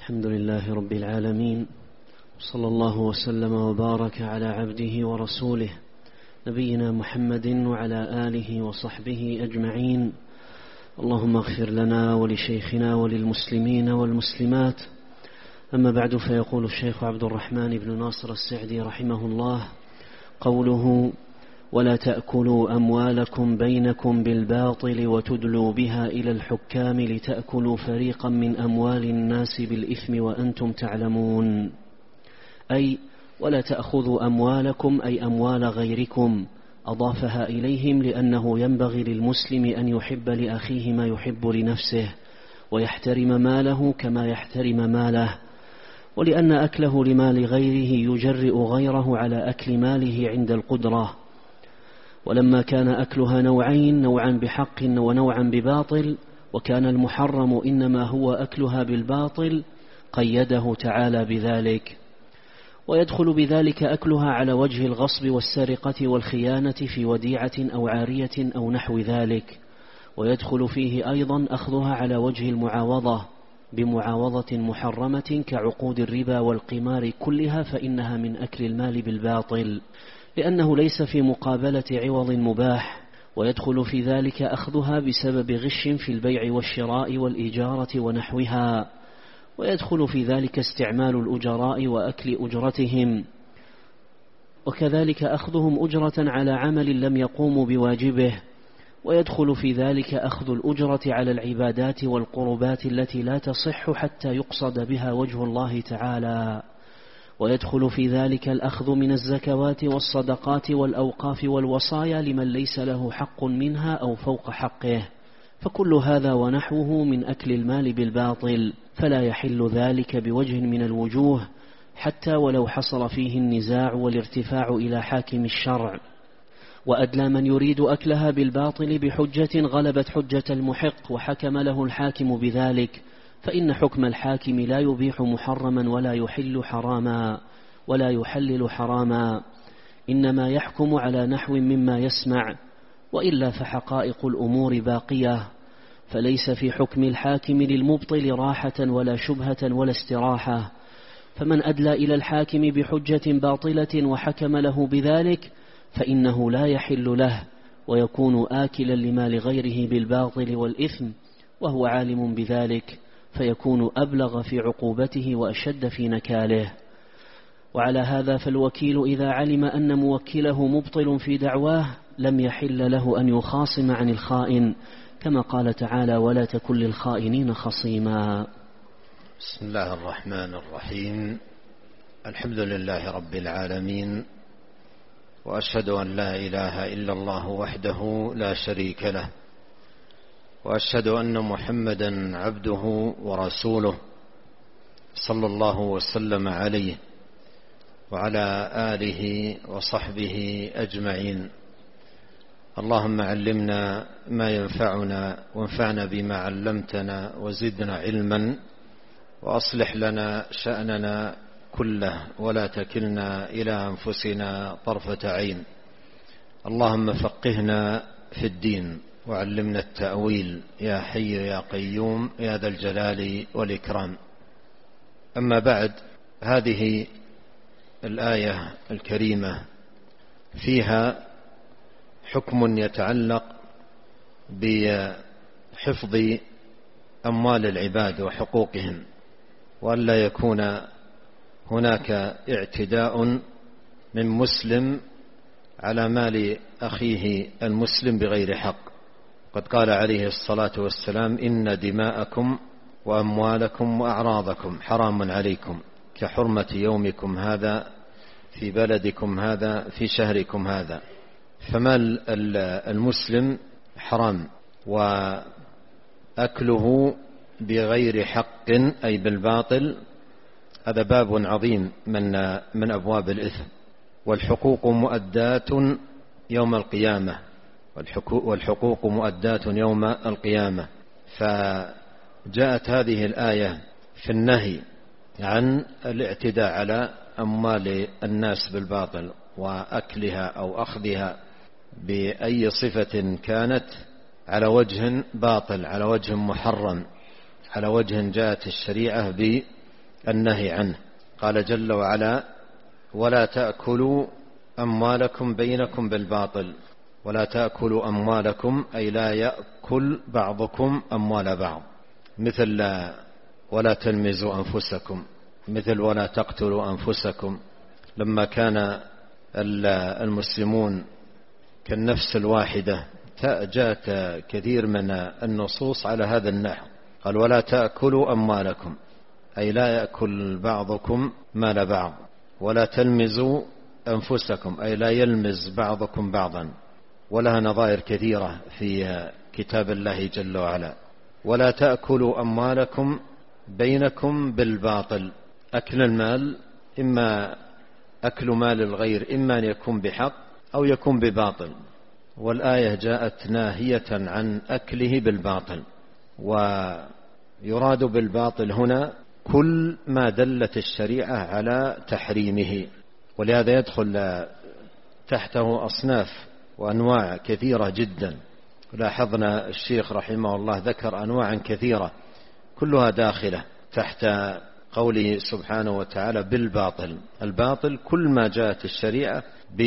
الحمد لله رب العالمين، صلى الله وسلم وبارك على عبده ورسوله نبينا محمد وعلى آله وصحبه أجمعين. اللهم اغفر لنا ولشيخنا وللمسلمين والمسلمات. أما بعد، فيقول الشيخ عبد الرحمن بن ناصر السعدي رحمه الله: قوله: ولا تأكلوا أموالكم بينكم بالباطل وتدلوا بها إلى الحكام لتأكلوا فريقا من أموال الناس بالإثم وأنتم تعلمون. أي ولا تأخذوا أموالكم، أي أموال غيركم، أضافها إليهم لأنه ينبغي للمسلم أن يحب لأخيه ما يحب لنفسه، ويحترم ماله كما يحترم ماله، ولأن أكله لمال غيره يجرئ غيره على أكل ماله عند القدرة. ولما كان أكلها نوعين، نوعا بحق ونوعا بباطل، وكان المحرم إنما هو أكلها بالباطل، قيده تعالى بذلك. ويدخل بذلك أكلها على وجه الغصب والسرقة والخيانة في وديعة أو عارية أو نحو ذلك. ويدخل فيه أيضا أخذها على وجه المعاوضة بمعاوضة محرمة كعقود الربا والقمار كلها، فإنها من أكل المال بالباطل، لأنه ليس في مقابلة عوض مباح. ويدخل في ذلك أخذها بسبب غش في البيع والشراء والإجارة ونحوها. ويدخل في ذلك استعمال الأجراء وأكل أجرتهم، وكذلك أخذهم أجرة على عمل لم يقوموا بواجبه. ويدخل في ذلك أخذ الأجرة على العبادات والقربات التي لا تصح حتى يقصد بها وجه الله تعالى. ويدخل في ذلك الأخذ من الزكوات والصدقات والأوقاف والوصايا لمن ليس له حق منها أو فوق حقه، فكل هذا ونحوه من أكل المال بالباطل، فلا يحل ذلك بوجه من الوجوه، حتى ولو حصل فيه النزاع والارتفاع إلى حاكم الشرع. وأدلى من يريد أكلها بالباطل بحجة غلبت حجة المحق وحكم له الحاكم بذلك، فإن حكم الحاكم لا يبيح محرما ولا يحلل حراما، إنما يحكم على نحو مما يسمع، وإلا فحقائق الأمور باقية. فليس في حكم الحاكم للمبطل راحة ولا شبهة ولا استراحة. فمن أدلى إلى الحاكم بحجة باطلة وحكم له بذلك فإنه لا يحل له، ويكون آكلا لمال غيره بالباطل والإثم وهو عالم بذلك، فيكون أبلغ في عقوبته وأشد في نكاله. وعلى هذا فالوكيل إذا علم أن موكله مبطل في دعواه لم يحل له أن يخاصم عن الخائن، كما قال تعالى: ولا تكن للخائنين خصيما. بسم الله الرحمن الرحيم. الحمد لله رب العالمين، وأشهد أن لا إله إلا الله وحده لا شريك له، وأشهد أن محمدا عبده ورسوله، صلى الله وسلم عليه وعلى آله وصحبه أجمعين. اللهم علمنا ما ينفعنا، وانفعنا بما علمتنا، وزدنا علما، وأصلح لنا شأننا كله، ولا تكلنا إلى أنفسنا طرفة عين. اللهم فقهنا في الدين، وعلمنا التأويل، يا حي يا قيوم يا ذا الجلال والإكرام. أما بعد، هذه الآية الكريمة فيها حكم يتعلق بحفظ أموال العباد وحقوقهم، وألا يكون هناك اعتداء من مسلم على مال أخيه المسلم بغير حق. قد قال عليه الصلاة والسلام: إن دماءكم وأموالكم وأعراضكم حرام عليكم كحرمة يومكم هذا في بلدكم هذا في شهركم هذا. فمال المسلم حرام، وأكله بغير حق أي بالباطل هذا باب عظيم من أبواب الإثم. والحقوق مؤداة يوم القيامة، والحقوق مؤداة يوم القيامة. فجاءت هذه الآية في النهي عن الاعتداء على أموال الناس بالباطل وأكلها أو أخذها بأي صفة كانت، على وجه باطل، على وجه محرم، على وجه جاءت الشريعة النهي عنه. قال جل وعلا: ولا تأكلوا أموالكم بينكم بالباطل. ولا تأكلوا أموالكم أي لا يأكل بعضكم أموال بعض، مثل ولا تلمزوا أنفسكم، مثل ولا تقتلوا أنفسكم. لما كان المسلمون كالنفس الواحدة جاءت كثير من النصوص على هذا النحو. قال: ولا تأكلوا أموالكم أي لا يأكل بعضكم مال بعض. ولا تلمزوا أنفسكم أي لا يلمز بعضكم بعضا. ولها نظائر كثيرة في كتاب الله جل وعلا. ولا تأكلوا أموالكم بينكم بالباطل. أكل المال إما أكل مال الغير، إما أن يكون بحق أو يكون بباطل، والآية جاءت ناهية عن أكله بالباطل. ويراد بالباطل هنا كل ما دلت الشريعة على تحريمه، ولهذا يدخل تحته أصناف وأنواع كثيرة جدا. لاحظنا الشيخ رحمه الله ذكر أنواعا كثيرة كلها داخلة تحت قوله سبحانه وتعالى بالباطل. الباطل كل ما جاءت الشريعة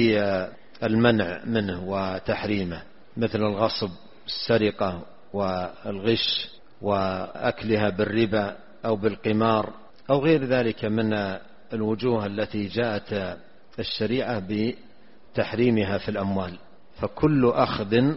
بالمنع منه وتحريمه، مثل الغصب، السرقة، والغش، وأكلها بالربا أو بالقمار أو غير ذلك من الوجوه التي جاءت الشريعة بتحريمها في الأموال. فكل أخذ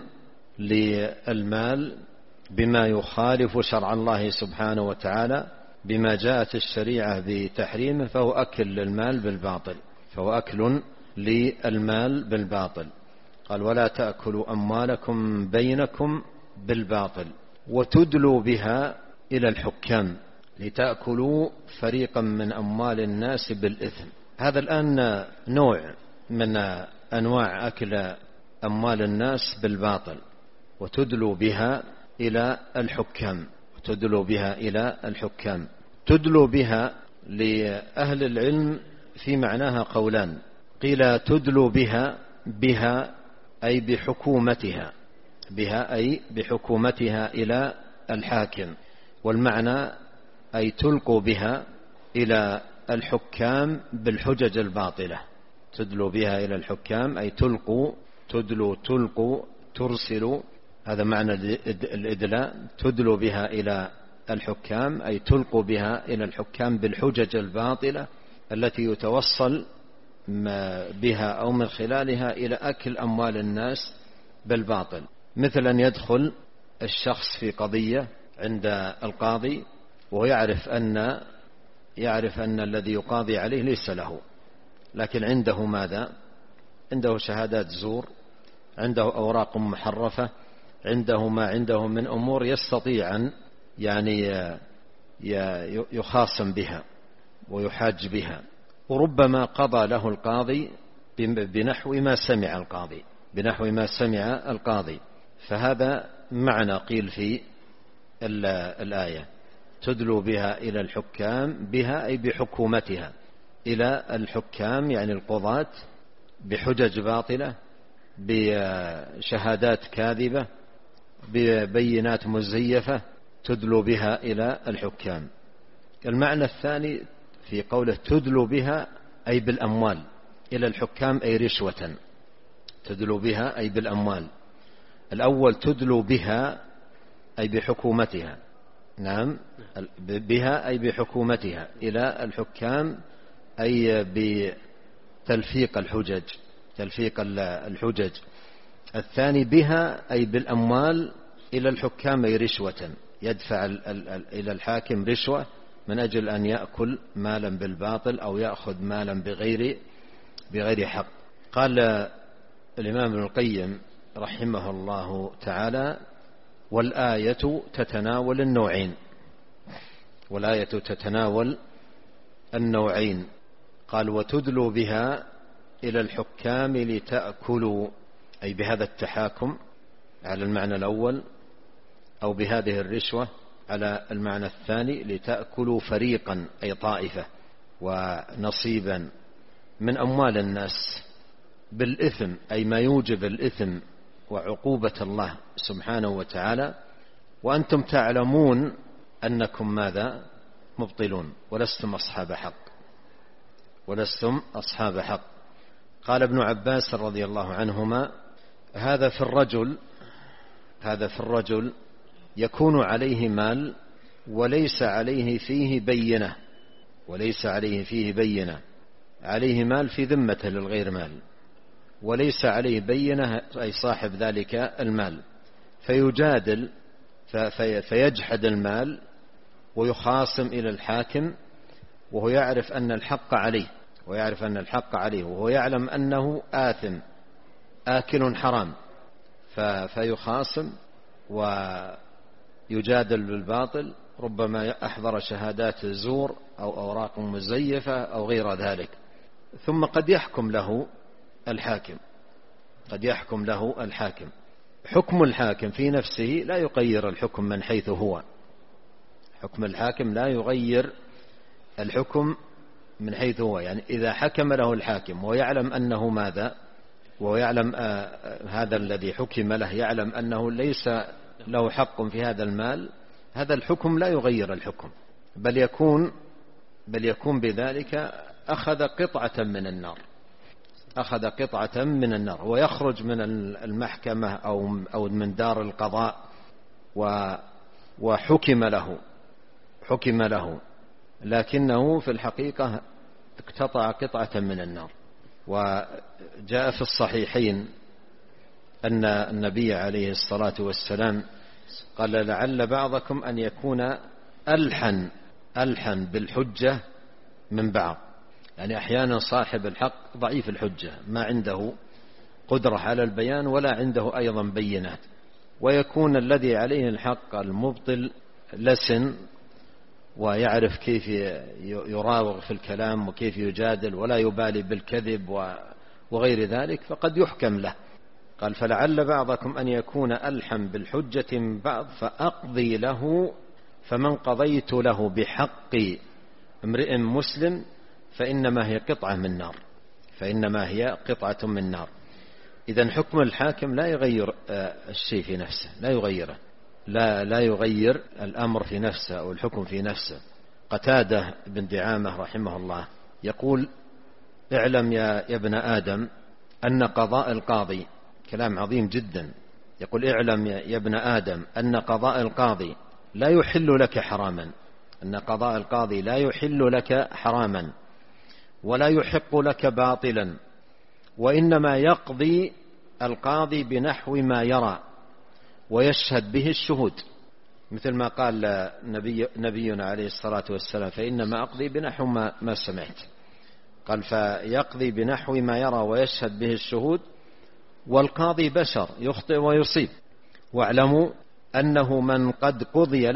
للمال بما يخالف شرع الله سبحانه وتعالى بما جاءت الشريعة بتحريمه فهو أكل للمال بالباطل، فهو أكل للمال بالباطل. قال: ولا تأكلوا أموالكم بينكم بالباطل وتدلوا بها إلى الحكام لتأكلوا فريقا من أموال الناس بالإثم. هذا الآن نوع من أنواع أكل أموال الناس بالباطل. وتدلوا بها إلى الحكام، وتدلوا بها إلى الحكام. تدلوا بها لأهل العلم في معناها قولان. قيل تدلوا بها أي بحكومتها، بها أي بحكومتها إلى الحاكم، والمعنى أي تلقوا بها إلى الحكام بالحجج الباطلة. تدلوا بها إلى الحكام أي تلقوا، تلقوا، ترسلوا، هذا معنى الإدلاء. تدلوا بها إلى الحكام أي تلقوا بها إلى الحكام بالحجج الباطلة التي يتوصل بها أو من خلالها إلى أكل أموال الناس بالباطل. مثل أن يدخل الشخص في قضية عند القاضي وهو يعرف أن الذي يقاضي عليه ليس له، لكن عنده ماذا؟ عنده شهادات زور، عنده أوراق محرفة، عنده ما عنده من أمور يستطيع أن يخاصم بها ويحاج بها، وربما قضى له القاضي بنحو ما سمع القاضي. فهذا معنى قيل في الآية: تدلوا بها إلى الحكام، بها أي بحكومتها، إلى الحكام يعني القضاة، بحجج باطلة، بشهادات كاذبة، ببينات مزيفة، تدلوا بها إلى الحكام. المعنى الثاني في قوله تدلوا بها أي بالأموال إلى الحكام أي رشوة. تدلوا بها أي بالأموال. الأول تدلوا بها أي بحكومتها، نعم، بها أي بحكومتها إلى الحكام أي بتلفيق الحجج، تلفيق الحجج. الثاني بها أي بالأموال إلى الحكام أي رشوة، يدفع إلى الحاكم رشوة من أجل أن يأكل مالا بالباطل أو يأخذ مالا بغير حق. قال الإمام ابن القيم رحمه الله تعالى: والآية تتناول النوعين. والآية تتناول النوعين. قال: وتدلوا بها إلى الحكام لتأكلوا، أي بهذا التحاكم على المعنى الأول، أو بهذه الرشوة على المعنى الثاني، لتأكلوا فريقا أي طائفة ونصيبا من أموال الناس بالإثم، أي ما يوجب الإثم وعقوبة الله سبحانه وتعالى، وأنتم تعلمون أنكم ماذا؟ مبطلون ولستم أصحاب حق، ولستم أصحاب حق. قال ابن عباس رضي الله عنهما: هذا في الرجل يكون عليه مال وليس عليه فيه بينة، عليه مال في ذمته للغير مال، وليس عليه بينة أي صاحب ذلك المال، فيجادل فيجحد المال ويخاصم إلى الحاكم وهو يعرف أن الحق عليه، وهو يعلم أنه آثم آكل حرام، فيخاصم ويجادل بالباطل، ربما أحضر شهادات زور أو أوراق مزيفة أو غير ذلك، ثم قد يحكم له الحاكم. حكم الحاكم في نفسه لا يغير الحكم من حيث هو، حكم الحاكم لا يغير الحكم من حيث هو، يعني إذا حكم له الحاكم ويعلم أنه ماذا، ويعلم هذا الذي حكم له يعلم أنه ليس له حق في هذا المال، هذا الحكم لا يغير الحكم، بل يكون بذلك أخذ قطعة من النار، ويخرج من المحكمة أو من دار القضاء وحكم له، لكنه في الحقيقة اقتطع قطعة من النار. وجاء في الصحيحين أن النبي عليه الصلاة والسلام قال: لعل بعضكم أن يكون ألحن بالحجة من بعض، يعني أحيانا صاحب الحق ضعيف الحجة، ما عنده قدرة على البيان ولا عنده أيضا بينات، ويكون الذي عليه الحق المبطل لسن ويعرف كيف يراوغ في الكلام وكيف يجادل ولا يبالي بالكذب وغير ذلك، فقد يحكم له. قال: فلعل بعضكم أن يكون ألحن بالحجة من بعض فأقضي له، فمن قضيت له بحق امرئ مسلم فإنما هي قطعة من نار. إذن حكم الحاكم لا يغير الشيء في نفسه، لا يغيره، لا يغير الأمر في نفسه أو الحكم في نفسه. قتادة بن دعامة رحمه الله يقول: اعلم يا ابن آدم أن قضاء القاضي، كلام عظيم جدا، يقول: اعلم يا ابن آدم أن قضاء القاضي لا يحل لك حراما ولا يحق لك باطلا، وإنما يقضي القاضي بنحو ما يرى ويشهد به الشهود، مثل ما قال نبينا عليه الصلاة والسلام: فإنما أقضي بنحو ما سمعت. قال: فيقضي بنحو ما يرى ويشهد به الشهود، والقاضي بشر يخطئ ويصيب، واعلموا أنه من قد قضي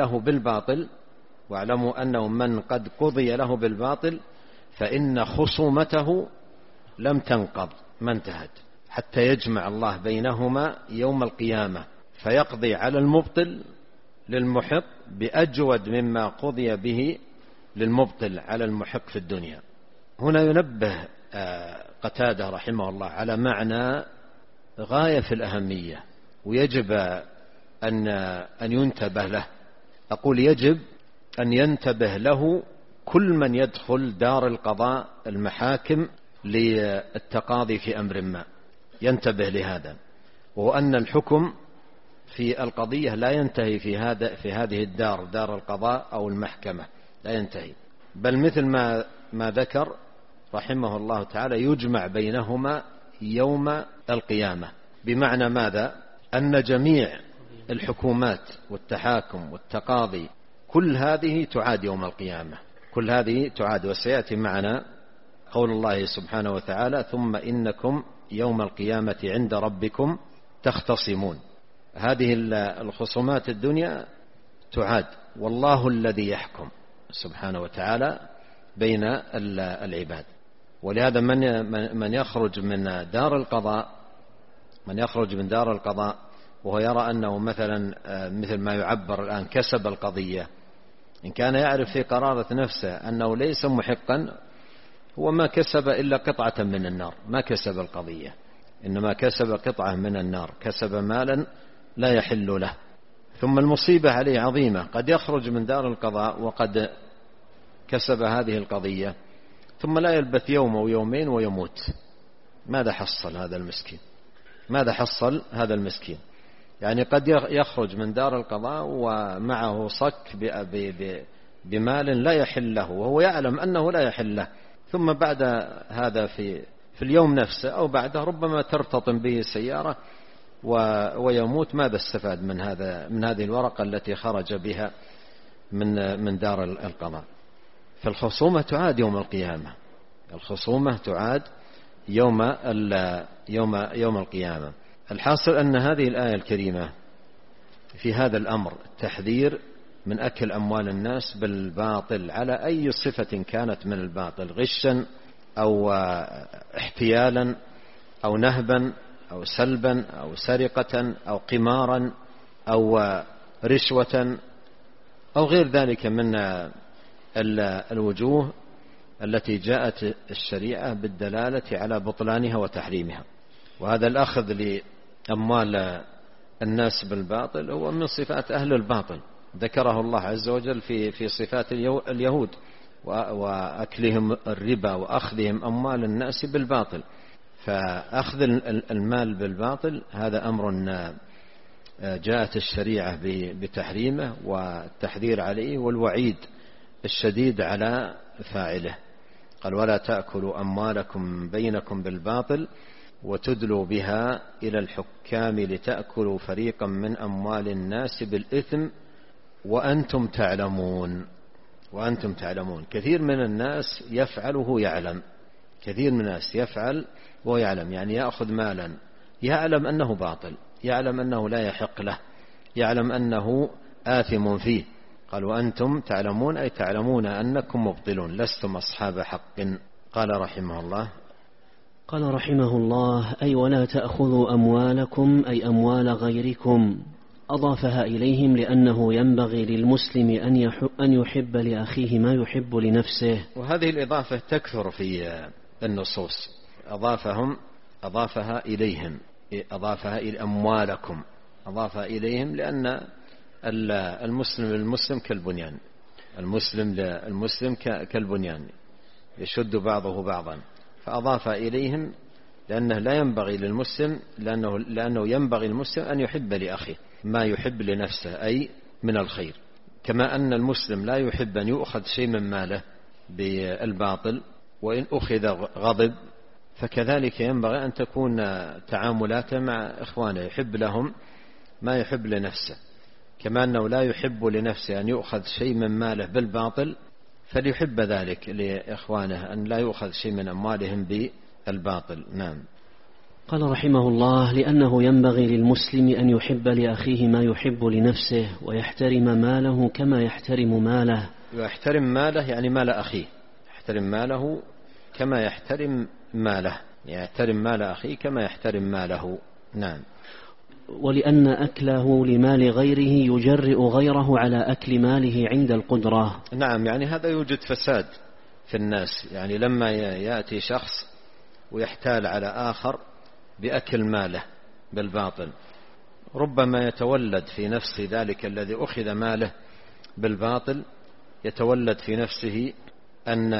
له بالباطل فإن خصومته لم تنقض ما انتهت حتى يجمع الله بينهما يوم القيامة، فيقضي على المبطل للمحق بأجود مما قضي به للمبطل على المحق في الدنيا. هنا ينبه قتادة رحمه الله على معنى غاية في الأهمية، ويجب أن ينتبه له. أقول يجب أن ينتبه له كل من يدخل دار القضاء المحاكم للتقاضي في أمر ما، ينتبه لهذا، وهو أن الحكم في القضية لا ينتهي في هذه الدار، دار القضاء أو المحكمة، لا ينتهي، بل مثل ما ذكر رحمه الله تعالى يجمع بينهما يوم القيامة. بمعنى ماذا؟ أن جميع الحكومات والتحاكم والتقاضي كل هذه تعاد يوم القيامة، كل هذه تعاد. وسيأتي معنا قول الله سبحانه وتعالى: ثم إنكم يوم القيامة عند ربكم تختصمون. هذه الخصومات الدنيا تعاد، والله الذي يحكم سبحانه وتعالى بين العباد. ولهذا من يخرج من دار القضاء وهو يرى أنه مثل ما يعبر الآن كسب القضية، إن كان يعرف في قرارة نفسه أنه ليس محقا، هو ما كسب إلا قطعة من النار، ما كسب القضية، إنما كسب قطعة من النار، كسب مالا لا يحل له. ثم المصيبة عليه عظيمة، قد يخرج من دار القضاء وقد كسب هذه القضية ثم لا يلبث يوم أو يومين ويموت، ماذا حصل هذا المسكين؟ ماذا حصل هذا المسكين؟ يعني قد يخرج من دار القضاء ومعه صك بمال لا يحل له وهو يعلم أنه لا يحل له، ثم بعد هذا في اليوم نفسه أو بعده ربما ترتطم به سيارة ويموت. ماذا استفاد من هذه الورقة التي خرج بها من دار القضاء؟ فالخصومة تعاد يوم القيامة، الخصومة تعاد يوم القيامة. الحاصل أن هذه الآية الكريمة في هذا الأمر تحذير من أكل أموال الناس بالباطل على أي صفة كانت من الباطل، غشا أو احتيالا أو نهبا أو سلبا أو سرقة أو قمارا أو رشوة أو غير ذلك من الوجوه التي جاءت الشريعة بالدلالة على بطلانها وتحريمها. وهذا الأخذ لأموال الناس بالباطل هو من صفات أهل الباطل، ذكره الله عز وجل في صفات اليهود وأكلهم الربا وأخذهم أموال الناس بالباطل. فأخذ المال بالباطل هذا أمر جاءت الشريعة بتحريمه والتحذير عليه والوعيد الشديد على فاعله. قال: ولا تأكلوا أموالكم بينكم بالباطل وتدلوا بها إلى الحكام لتأكلوا فريقا من أموال الناس بالإثم وأنتم تعلمون. وأنتم تعلمون. كثير من الناس يفعل وهو يعلم، كثير من الناس يفعل وهو يعلم، يعني يأخذ مالا يعلم أنه باطل، يعلم أنه لا يحق له، يعلم أنه آثم فيه. قال: وأنتم تعلمون أي تعلمون أنكم مبطلون لستم أصحاب حق. قال رحمه الله أي ولا تأخذوا أموالكم أي أموال غيركم، أضافها إليهم لأنه ينبغي للمسلم أن يحب لأخيه ما يحب لنفسه. وهذه الإضافة تكثر في النصوص، أضافها إليهم، أضافها إلى أموالكم، أضافها إليهم لأن المسلم كالبنيان، المسلم كالبنيان يشد بعضه بعضا، فأضاف إليهم لأنه لا ينبغي للمسلم، لأنه ينبغي المسلم أن يحب لأخيه ما يحب لنفسه أي من الخير، كما أن المسلم لا يحب أن يؤخذ شيء من ماله بالباطل، وإن أخذ غضب، فكذلك ينبغي أن تكون تعاملاته مع إخوانه يحب لهم ما يحب لنفسه، كما أنه لا يحب لنفسه أن يؤخذ شيء من ماله بالباطل، فليحب ذلك لإخوانه أن لا يؤخذ شيء من أموالهم بالباطل. نعم. قال رحمه الله لأنه ينبغي للمسلم أن يحب لأخيه ما يحب لنفسه ويحترم ماله كما يحترم ماله. يحترم ماله يعني مال أخيه، يحترم ماله كما يحترم ماله، يحترم مال أخيه كما يحترم ماله. نعم. ولأن أكله لمال غيره يجرئ غيره على أكل ماله عند القدرة. نعم، يعني هذا يوجد فساد في الناس، يعني لما يأتي شخص ويحتال على آخر بأكل ماله بالباطل، ربما يتولد في نفس ذلك الذي أخذ ماله بالباطل، يتولد في نفسه أن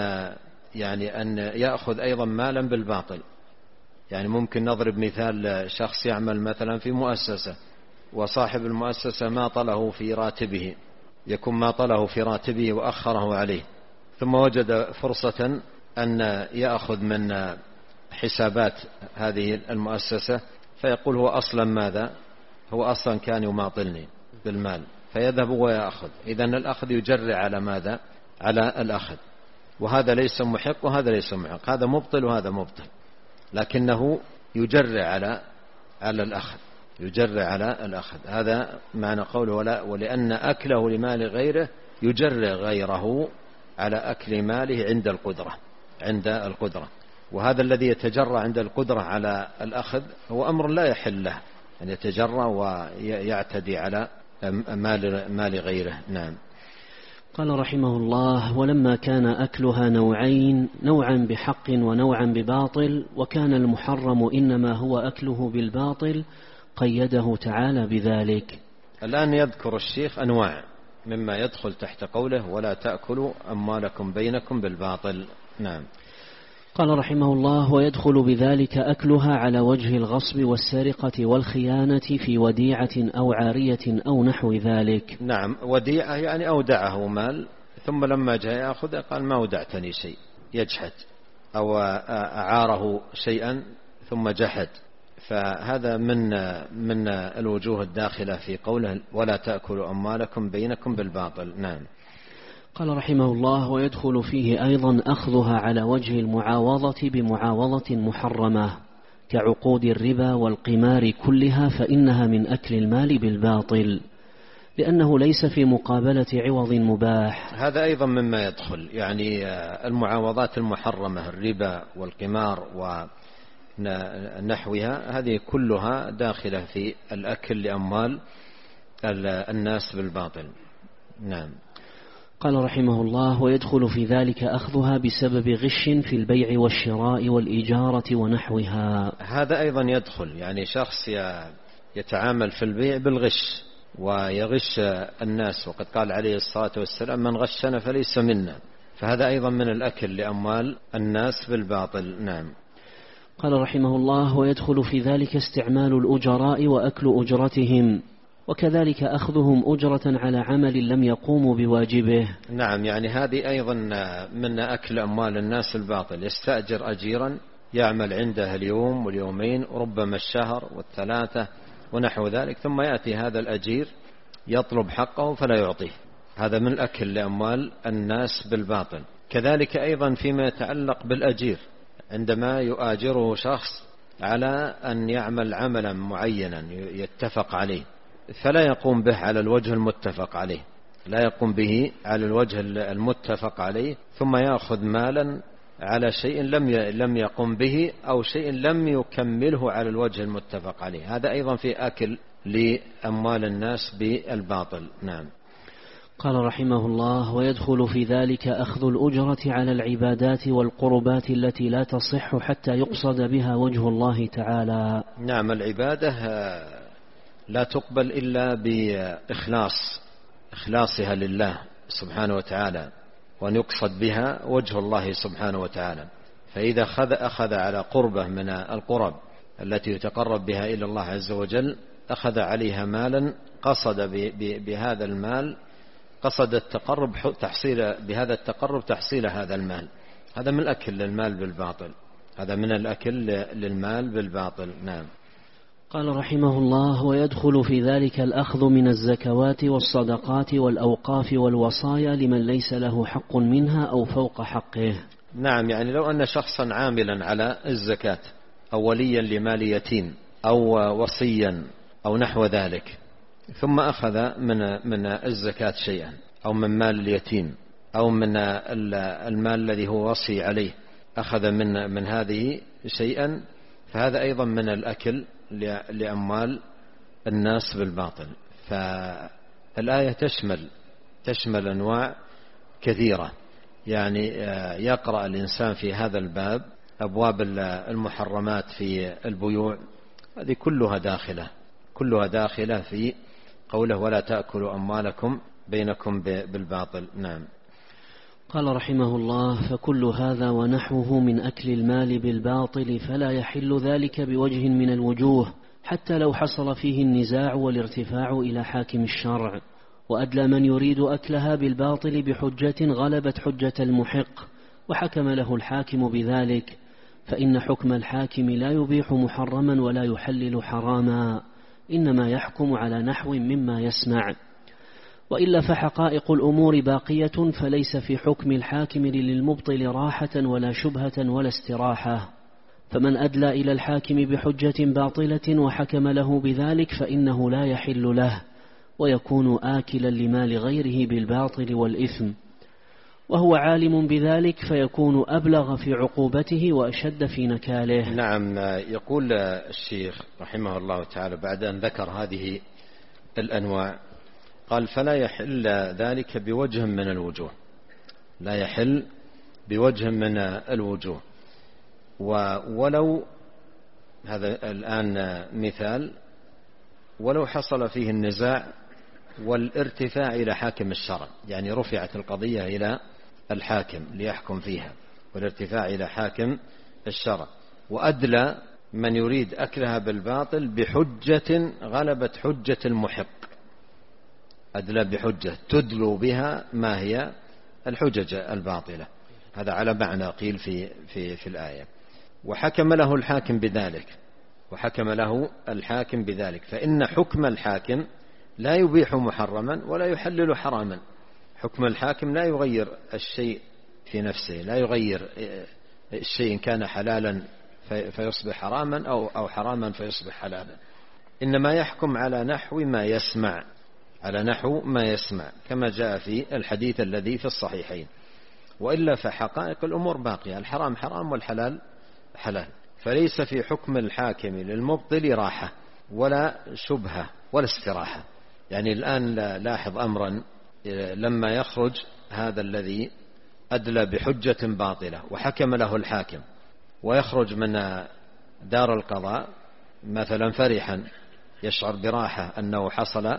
يأخذ أيضا مالا بالباطل. يعني ممكن نضرب مثال شخص يعمل مثلا في مؤسسة، وصاحب المؤسسة ماطله في راتبه، يكون ماطله في راتبه وأخره عليه، ثم وجد فرصة أن يأخذ من حسابات هذه المؤسسة، فيقول هو أصلا ماذا؟ هو أصلا كان يماطلني بالمال، فيذهب ويأخذ. إذن الأخذ يجرع على ماذا؟ على الأخذ، وهذا ليس محق وهذا ليس محق، هذا مبطل وهذا مبطل، لكنه يجرع على الأخذ، يجرع على الأخذ. هذا معنى قوله ولأن أكله لمال غيره يجرع غيره على أكل ماله عند القدرة. وهذا الذي يتجرع عند القدرة على الأخذ هو أمر لا يحل له، أن يتجرع ويعتدي على مال غيره. نعم. قال رحمه الله ولما كان أكلها نوعين، نوعا بحق ونوعا بباطل، وكان المحرم إنما هو أكله بالباطل، قيده تعالى بذلك. الآن يذكر الشيخ أنواع مما يدخل تحت قوله ولا تأكلوا أموالكم بينكم بالباطل. نعم. قال رحمه الله: ويدخل بذلك أكلها على وجه الغصب والسرقة والخيانة في وديعة أو عارية أو نحو ذلك. نعم، وديعة يعني أودعه مال ثم لما جاء يأخذ قال ما أودعتني شيء، يجحد، أو أعاره شيئا ثم جحد، فهذا من الوجوه الداخلة في قوله ولا تأكلوا أموالكم بينكم بالباطل. نعم. قال رحمه الله: ويدخل فيه أيضا أخذها على وجه المعاوضة بمعاوضة محرمة كعقود الربا والقمار كلها، فإنها من أكل المال بالباطل لأنه ليس في مقابلة عوض مباح. هذا أيضا مما يدخل، يعني المعاوضات المحرمة، الربا والقمار ونحوها، هذه كلها داخلة في الأكل لأموال الناس بالباطل. نعم. قال رحمه الله: ويدخل في ذلك أخذها بسبب غش في البيع والشراء والإجارة ونحوها. هذا أيضا يدخل، يعني شخص يتعامل في البيع بالغش ويغش الناس، وقد قال عليه الصلاة والسلام من غشنا فليس منا، فهذا أيضا من الأكل لأموال الناس بالباطل. نعم. قال رحمه الله: ويدخل في ذلك استعمال الأجراء وأكل أجرتهم، وكذلك أخذهم أجرة على عمل لم يقوموا بواجبه. نعم، يعني هذه أيضا من أكل أموال الناس الباطل، يستأجر أجيرا يعمل عنده اليوم واليومين وربما الشهر والثلاثة ونحو ذلك، ثم يأتي هذا الأجير يطلب حقه فلا يعطيه، هذا من الأكل لأموال الناس بالباطل. كذلك أيضا فيما يتعلق بالأجير، عندما يؤاجره شخص على أن يعمل عملا معينا يتفق عليه فلا يقوم به على الوجه المتفق عليه، لا يقوم به على الوجه المتفق عليه، ثم يأخذ مالا على شيء لم يقم به أو شيء لم يكمله على الوجه المتفق عليه، هذا أيضا في أكل لأموال الناس بالباطل. نعم. قال رحمه الله: ويدخل في ذلك أخذ الأجرة على العبادات والقربات التي لا تصح حتى يقصد بها وجه الله تعالى. نعم، العبادة لا تقبل إلا بإخلاصها لله سبحانه وتعالى، وأن يقصد بها وجه الله سبحانه وتعالى، فإذا أخذ على قربة من القرب التي يتقرب بها إلى الله عز وجل، أخذ عليها مالا، قصد بهذا المال، قصد التقرب بهذا التقرب تحصيل هذا المال، هذا من الأكل للمال بالباطل، هذا من الأكل للمال بالباطل. نعم. قال رحمه الله: ويدخل في ذلك الأخذ من الزكوات والصدقات والأوقاف والوصايا لمن ليس له حق منها أو فوق حقه. نعم، يعني لو أن شخصا عاملا على الزكاة أو وليا لمال يتيم أو وصيا أو نحو ذلك، ثم أخذ من الزكاة شيئا أو من مال اليتيم أو من المال الذي هو وصي عليه، أخذ من هذه شيئا، فهذا أيضا من الأكل لأموال الناس بالباطل. فالآية تشمل أنواع كثيرة، يعني يقرأ الإنسان في هذا الباب أبواب المحرمات في البيوع، هذه كلها داخلة في قوله ولا تأكلوا أموالكم بينكم بالباطل. نعم. قال رحمه الله: فكل هذا ونحوه من أكل المال بالباطل فلا يحل ذلك بوجه من الوجوه، حتى لو حصل فيه النزاع والارتفاع إلى حاكم الشرع، وأدلى من يريد أكلها بالباطل بحجة غلبت حجة المحق وحكم له الحاكم بذلك، فإن حكم الحاكم لا يبيح محرما ولا يحلل حراما، إنما يحكم على نحو مما يسمع، وإلا فحقائق الأمور باقية، فليس في حكم الحاكم للمبطل راحة ولا شبهة ولا استراحة، فمن أدلى إلى الحاكم بحجة باطلة وحكم له بذلك فإنه لا يحل له، ويكون آكلا لمال غيره بالباطل والإثم، وهو عالم بذلك فيكون أبلغ في عقوبته وأشد في نكاله. نعم. يقول الشيخ رحمه الله تعالى بعد أن ذكر هذه الأنواع، قال فلا يحل ذلك بوجه من الوجوه، لا يحل بوجه من الوجوه. ولو هذا الآن مثال، ولو حصل فيه النزاع والارتفاع إلى حاكم الشرع، يعني رفعت القضية إلى الحاكم ليحكم فيها، والارتفاع إلى حاكم الشرع. وأدلى من يريد أكلها بالباطل بحجة غلبت حجة المحق، أدلى بحجة تدلو بها ما هي الحجج الباطلة. هذا على معنى قيل في الآية. وحكم له الحاكم بذلك، وحكم له الحاكم بذلك، فإن حكم الحاكم لا يبيح محرما ولا يحلل حراما. حكم الحاكم لا يغير الشيء في نفسه، لا يغير الشيء إن كان حلالا فيصبح حراما أو حراما فيصبح حلالا، إنما يحكم على نحو ما يسمع، على نحو ما يسمع، كما جاء في الحديث الذي في الصحيحين. وإلا فحقائق الأمور باقية، الحرام حرام والحلال حلال. فليس في حكم الحاكم للمبطل راحة ولا شبهة ولا استراحة. يعني الآن لاحظ أمرا، لما يخرج هذا الذي أدلى بحجة باطلة وحكم له الحاكم ويخرج من دار القضاء مثلا فرحا يشعر براحة أنه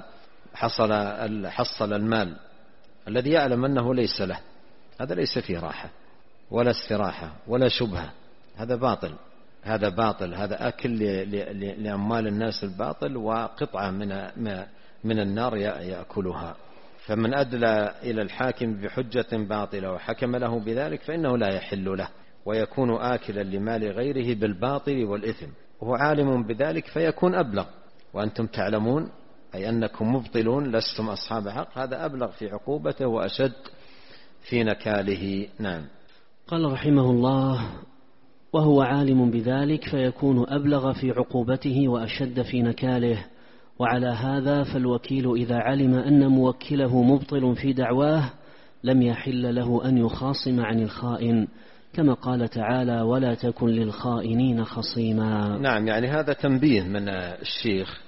حصل المال الذي يعلم أنه ليس له، هذا ليس فيه راحة ولا استراحة ولا شبهة، هذا باطل، هذا باطل، هذا أكل لأموال الناس الباطل وقطعة من النار يأكلها. فمن أدلى إلى الحاكم بحجة باطلة وحكم له بذلك فإنه لا يحل له، ويكون آكلا لمال غيره بالباطل والإثم، وهو عالم بذلك فيكون أبلغ. وأنتم تعلمون أي أنكم مبطلون لستم أصحاب حق، هذا أبلغ في عقوبته وأشد في نكاله. نعم. قال رحمه الله: وهو عالم بذلك فيكون أبلغ في عقوبته وأشد في نكاله. وعلى هذا فالوكيل إذا علم أن موكله مبطل في دعواه لم يحل له أن يخاصم عن الخائن، كما قال تعالى: ولا تكن للخائنين خصيما. نعم، يعني هذا تنبيه من الشيخ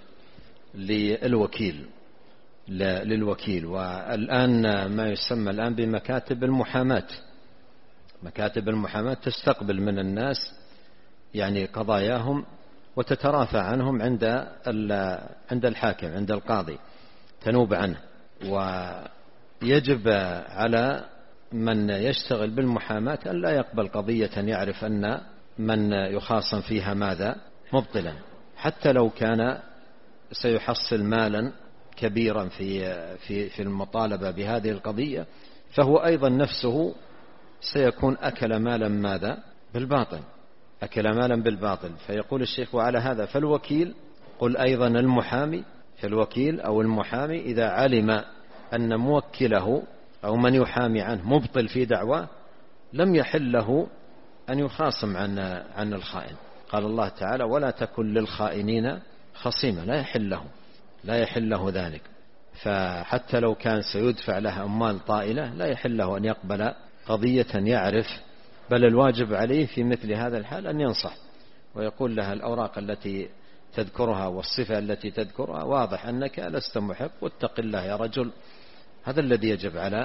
للوكيل. والآن ما يسمى الآن بمكاتب المحاماة، مكاتب المحاماة تستقبل من الناس يعني قضاياهم وتترافع عنهم عند الحاكم، عند القاضي، تنوب عنه. ويجب على من يشتغل بالمحاماة أن لا يقبل قضية يعرف أن من يخاصم فيها ماذا مبطلا، حتى لو كان سيحصل مالا كبيرا في المطالبة بهذه القضية، فهو أيضا نفسه سيكون أكل مالا ماذا بالباطل، أكل مالا بالباطل. فيقول الشيخ: وعلى هذا فالوكيل، قل أيضا المحامي، فالوكيل أو المحامي إذا علم أن موكله أو من يحامي عنه مبطل في دعواه لم يحل له أن يخاصم عن الخائن. قال الله تعالى: ولا تكن للخائنين خصيما، لا يحل له ذلك. فحتى لو كان سيدفع له أموال طائلة لا يحل له أن يقبل قضية يعرف، بل الواجب عليه في مثل هذا الحال أن ينصح ويقول لها: الأوراق التي تذكرها والصفة التي تذكرها واضح أنك لست محق، واتق الله يا رجل. هذا الذي يجب على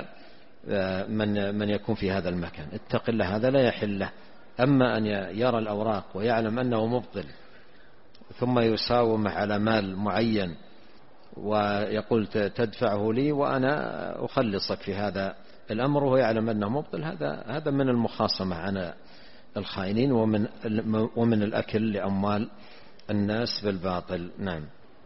من يكون في هذا المكان، اتق الله، هذا لا يحل له. أما أن يرى الأوراق ويعلم أنه مبطل ثم يساومه على مال معين ويقول تدفعه لي وأنا أخلصك في هذا الأمر وهو يعلم أنه مبطل، هذا من المخاصمة عن الخائنين ومن الأكل لأموال الناس بالباطل. نعم.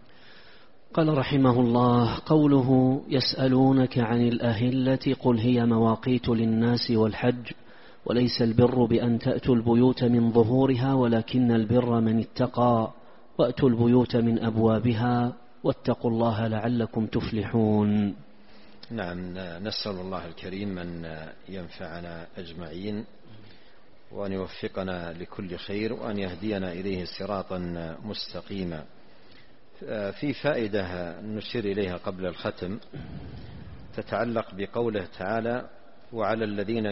قال رحمه الله: قوله: يسألونك عن الأهلة قل هي مواقيت للناس والحج وليس البر بأن تأتوا البيوت من ظهورها ولكن البر من اتقى وأتوا البيوت من أبوابها واتقوا الله لعلكم تفلحون. نعم، نسأل الله الكريم أن ينفعنا أجمعين وأن يوفقنا لكل خير وأن يهدينا إليه صراطا مستقيما. في فائدة نشير إليها قبل الختم تتعلق بقوله تعالى: وعلى الذين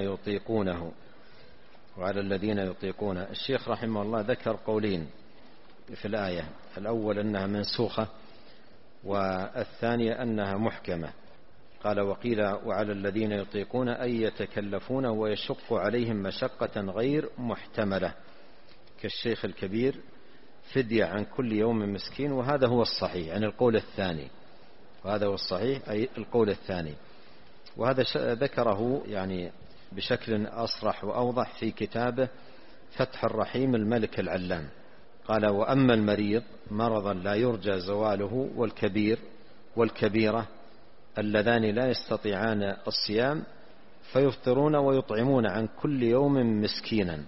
يطيقونه. الشيخ رحمه الله ذكر قولين في الآية، الأول أنها منسوخة والثانية أنها محكمة. قال: وقيل وعلى الذين يطيقون أي يتكلفون ويشق عليهم مشقة غير محتملة كالشيخ الكبير فدية عن كل يوم مسكين، وهذا هو الصحيح، يعني القول الثاني وهذا هو الصحيح، أي القول الثاني. وهذا ذكره يعني بشكل أصرح وأوضح في كتابه فتح الرحيم الملك العلام. قال: وأما المريض مرضا لا يرجى زواله والكبير والكبيرة اللذان لا يستطيعان الصيام فيفطرون ويطعمون عن كل يوم مسكينا.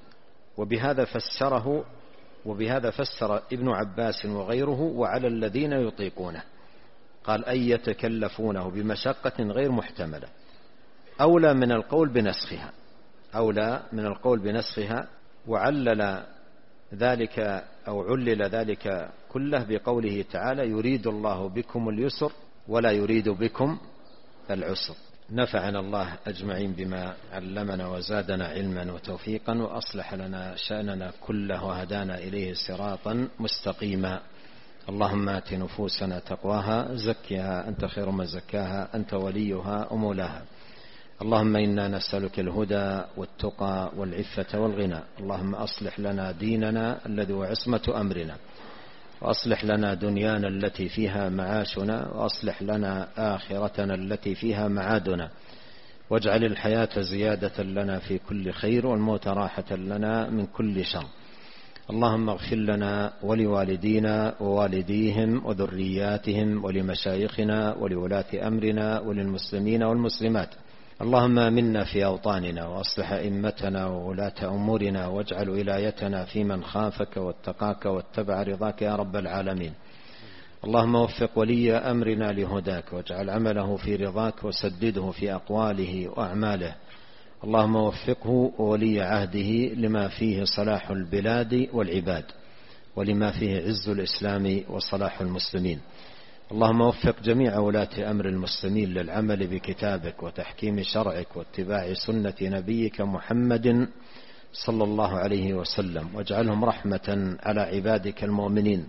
وبهذا فسر ابن عباس وغيره: وعلى الذين يطيقونه. قال: أي يتكلفونه بمشقة غير محتملة، أولى من القول بنسخها. وعلل ذلك أو علل ذلك كله بقوله تعالى: يريد الله بكم اليسر ولا يريد بكم العسر. نفعنا الله أجمعين بما علمنا وزادنا علما وتوفيقا، وأصلح لنا شأننا كله وهدانا إليه صراطا مستقيما. اللهم آت نفوسنا تقواها، زكها أنت خير من زكاها، أنت وليها ومولاها. اللهم إنا نسألك الهدى والتقى والعفة والغنى. اللهم أصلح لنا ديننا الذي هو عصمة أمرنا، وأصلح لنا دنيانا التي فيها معاشنا، وأصلح لنا آخرتنا التي فيها معادنا، واجعل الحياة زيادة لنا في كل خير والموت راحة لنا من كل شر. اللهم اغفر لنا ولوالدينا ووالديهم وذرياتهم ولمشايخنا ولولاة أمرنا وللمسلمين والمسلمات. اللهم آمنا في أوطاننا، وأصلح أئمتنا وولاة أمورنا، واجعل ولايتنا في من خافك واتقاك واتبع رضاك يا رب العالمين. اللهم وفق ولي أمرنا لهداك، واجعل عمله في رضاك، وسدده في أقواله وأعماله. اللهم وفقه وولي عهده لما فيه صلاح البلاد والعباد، ولما فيه عز الإسلام وصلاح المسلمين. اللهم وفق جميع ولاة أمر المسلمين للعمل بكتابك وتحكيم شرعك واتباع سنة نبيك محمد صلى الله عليه وسلم، واجعلهم رحمة على عبادك المؤمنين.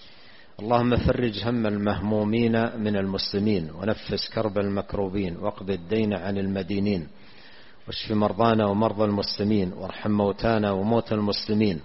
اللهم فرج هم المهمومين من المسلمين، ونفس كرب المكروبين، واقض الدين عن المدينين، واشف مرضانا ومرضى المسلمين، وارحم موتانا وموتى المسلمين.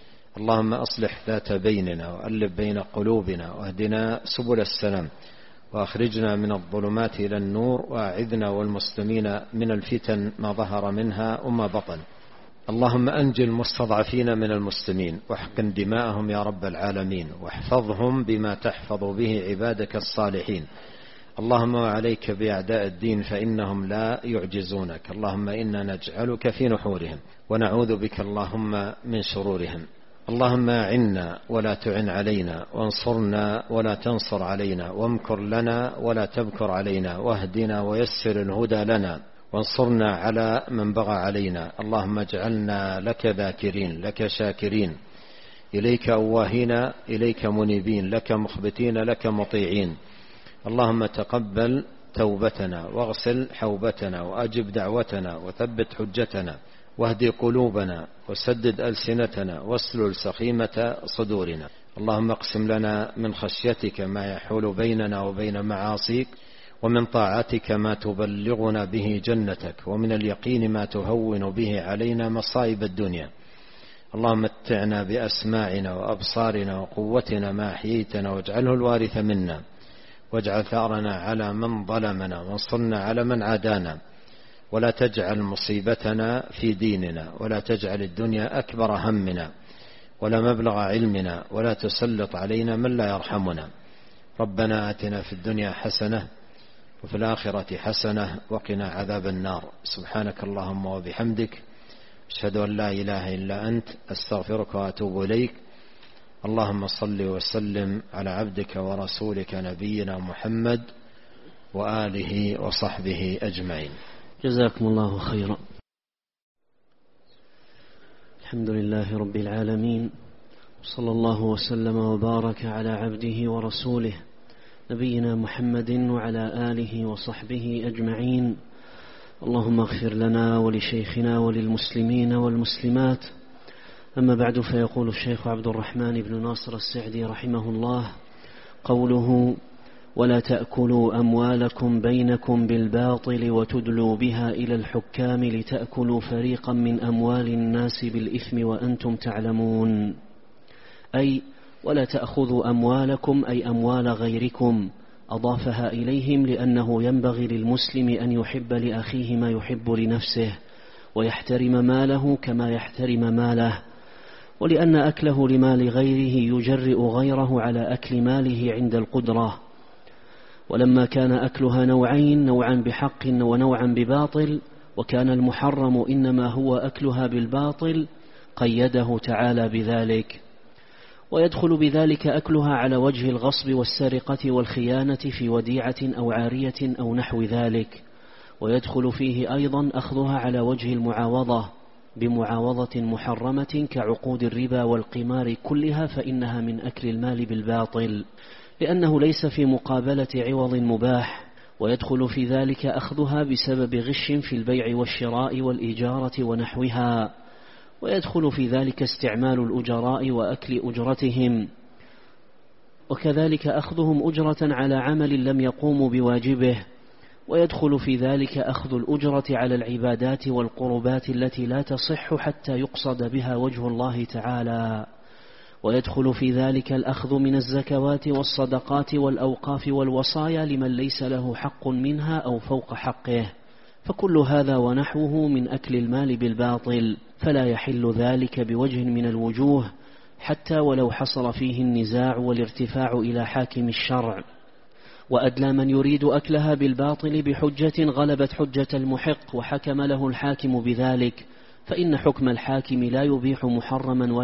اللهم أصلح ذات بيننا، وألف بين قلوبنا، واهدنا سبل السلام، وأخرجنا من الظلمات إلى النور، وأعذنا والمسلمين من الفتن ما ظهر منها وما بطن. اللهم أنجي المستضعفين من المسلمين، واحقن دماءهم يا رب العالمين، واحفظهم بما تحفظ به عبادك الصالحين. اللهم وعليك بأعداء الدين فإنهم لا يعجزونك. اللهم إنا نجعلك في نحورهم، ونعوذ بك اللهم من شرورهم. اللهم أعنا ولا تعن علينا، وانصرنا ولا تنصر علينا، وامكر لنا ولا تبكر علينا، واهدنا ويسر الهدى لنا، وانصرنا على من بغى علينا. اللهم اجعلنا لك ذاكرين، لك شاكرين، إليك أواهين، إليك منيبين، لك مخبتين، لك مطيعين. اللهم تقبل توبتنا، واغسل حوبتنا، وأجب دعوتنا، وثبت حجتنا، واهدي قلوبنا، وسدد ألسنتنا، واسلل سخيمة صدورنا. اللهم اقسم لنا من خشيتك ما يحول بيننا وبين معاصيك، ومن طاعتك ما تبلغنا به جنتك، ومن اليقين ما تهون به علينا مصائب الدنيا. اللهم متعنا بأسماعنا وأبصارنا وقوتنا ما أحييتنا، واجعله الوارث منا، واجعل ثأرنا على من ظلمنا، وانصرنا على من عادانا، ولا تجعل مصيبتنا في ديننا، ولا تجعل الدنيا أكبر همنا ولا مبلغ علمنا، ولا تسلط علينا من لا يرحمنا. ربنا آتنا في الدنيا حسنة وفي الآخرة حسنة وقنا عذاب النار. سبحانك اللهم وبحمدك، أشهد أن لا إله إلا أنت، أستغفرك وأتوب إليك. اللهم صل وسلم على عبدك ورسولك نبينا محمد وآله وصحبه أجمعين. جزاكم الله خيرا. الحمد لله رب العالمين، صلى الله وسلم وبارك على عبده ورسوله نبينا محمد وعلى آله وصحبه أجمعين. اللهم اغفر لنا ولشيخنا وللمسلمين والمسلمات. أما بعد، فيقول الشيخ عبد الرحمن بن ناصر السعدي رحمه الله: قوله: ولا تأكلوا أموالكم بينكم بالباطل وتدلوا بها إلى الحكام لتأكلوا فريقا من أموال الناس بالإثم وأنتم تعلمون. أي ولا تأخذوا أموالكم، أي أموال غيركم، أضافها إليهم لأنه ينبغي للمسلم أن يحب لأخيه ما يحب لنفسه، ويحترم ماله كما يحترم ماله، ولأن أكله لمال غيره يجرئ غيره على أكل ماله عند القدرة. ولما كان أكلها نوعين، نوعا بحق ونوعا بباطل، وكان المحرم إنما هو أكلها بالباطل، قيده تعالى بذلك. ويدخل بذلك أكلها على وجه الغصب والسرقة والخيانة في وديعة أو عارية أو نحو ذلك، ويدخل فيه أيضا أخذها على وجه المعاوضة بمعاوضة محرمة كعقود الربا والقمار كلها، فإنها من أكل المال بالباطل، لأنه ليس في مقابلة عوض مباح. ويدخل في ذلك أخذها بسبب غش في البيع والشراء والإجارة ونحوها، ويدخل في ذلك استعمال الأجراء وأكل أجرتهم، وكذلك أخذهم أجرة على عمل لم يقوموا بواجبه. ويدخل في ذلك أخذ الأجرة على العبادات والقربات التي لا تصح حتى يقصد بها وجه الله تعالى. ويدخل في ذلك الأخذ من الزكوات والصدقات والأوقاف والوصايا لمن ليس له حق منها أو فوق حقه، فكل هذا ونحوه من أكل المال بالباطل، فلا يحل ذلك بوجه من الوجوه، حتى ولو حصل فيه النزاع والارتفاع إلى حاكم الشرع. وأدلى من يريد أكلها بالباطل بحجة غلبت حجة المحق وحكم له الحاكم بذلك، فإن حكم الحاكم لا يبيح محرما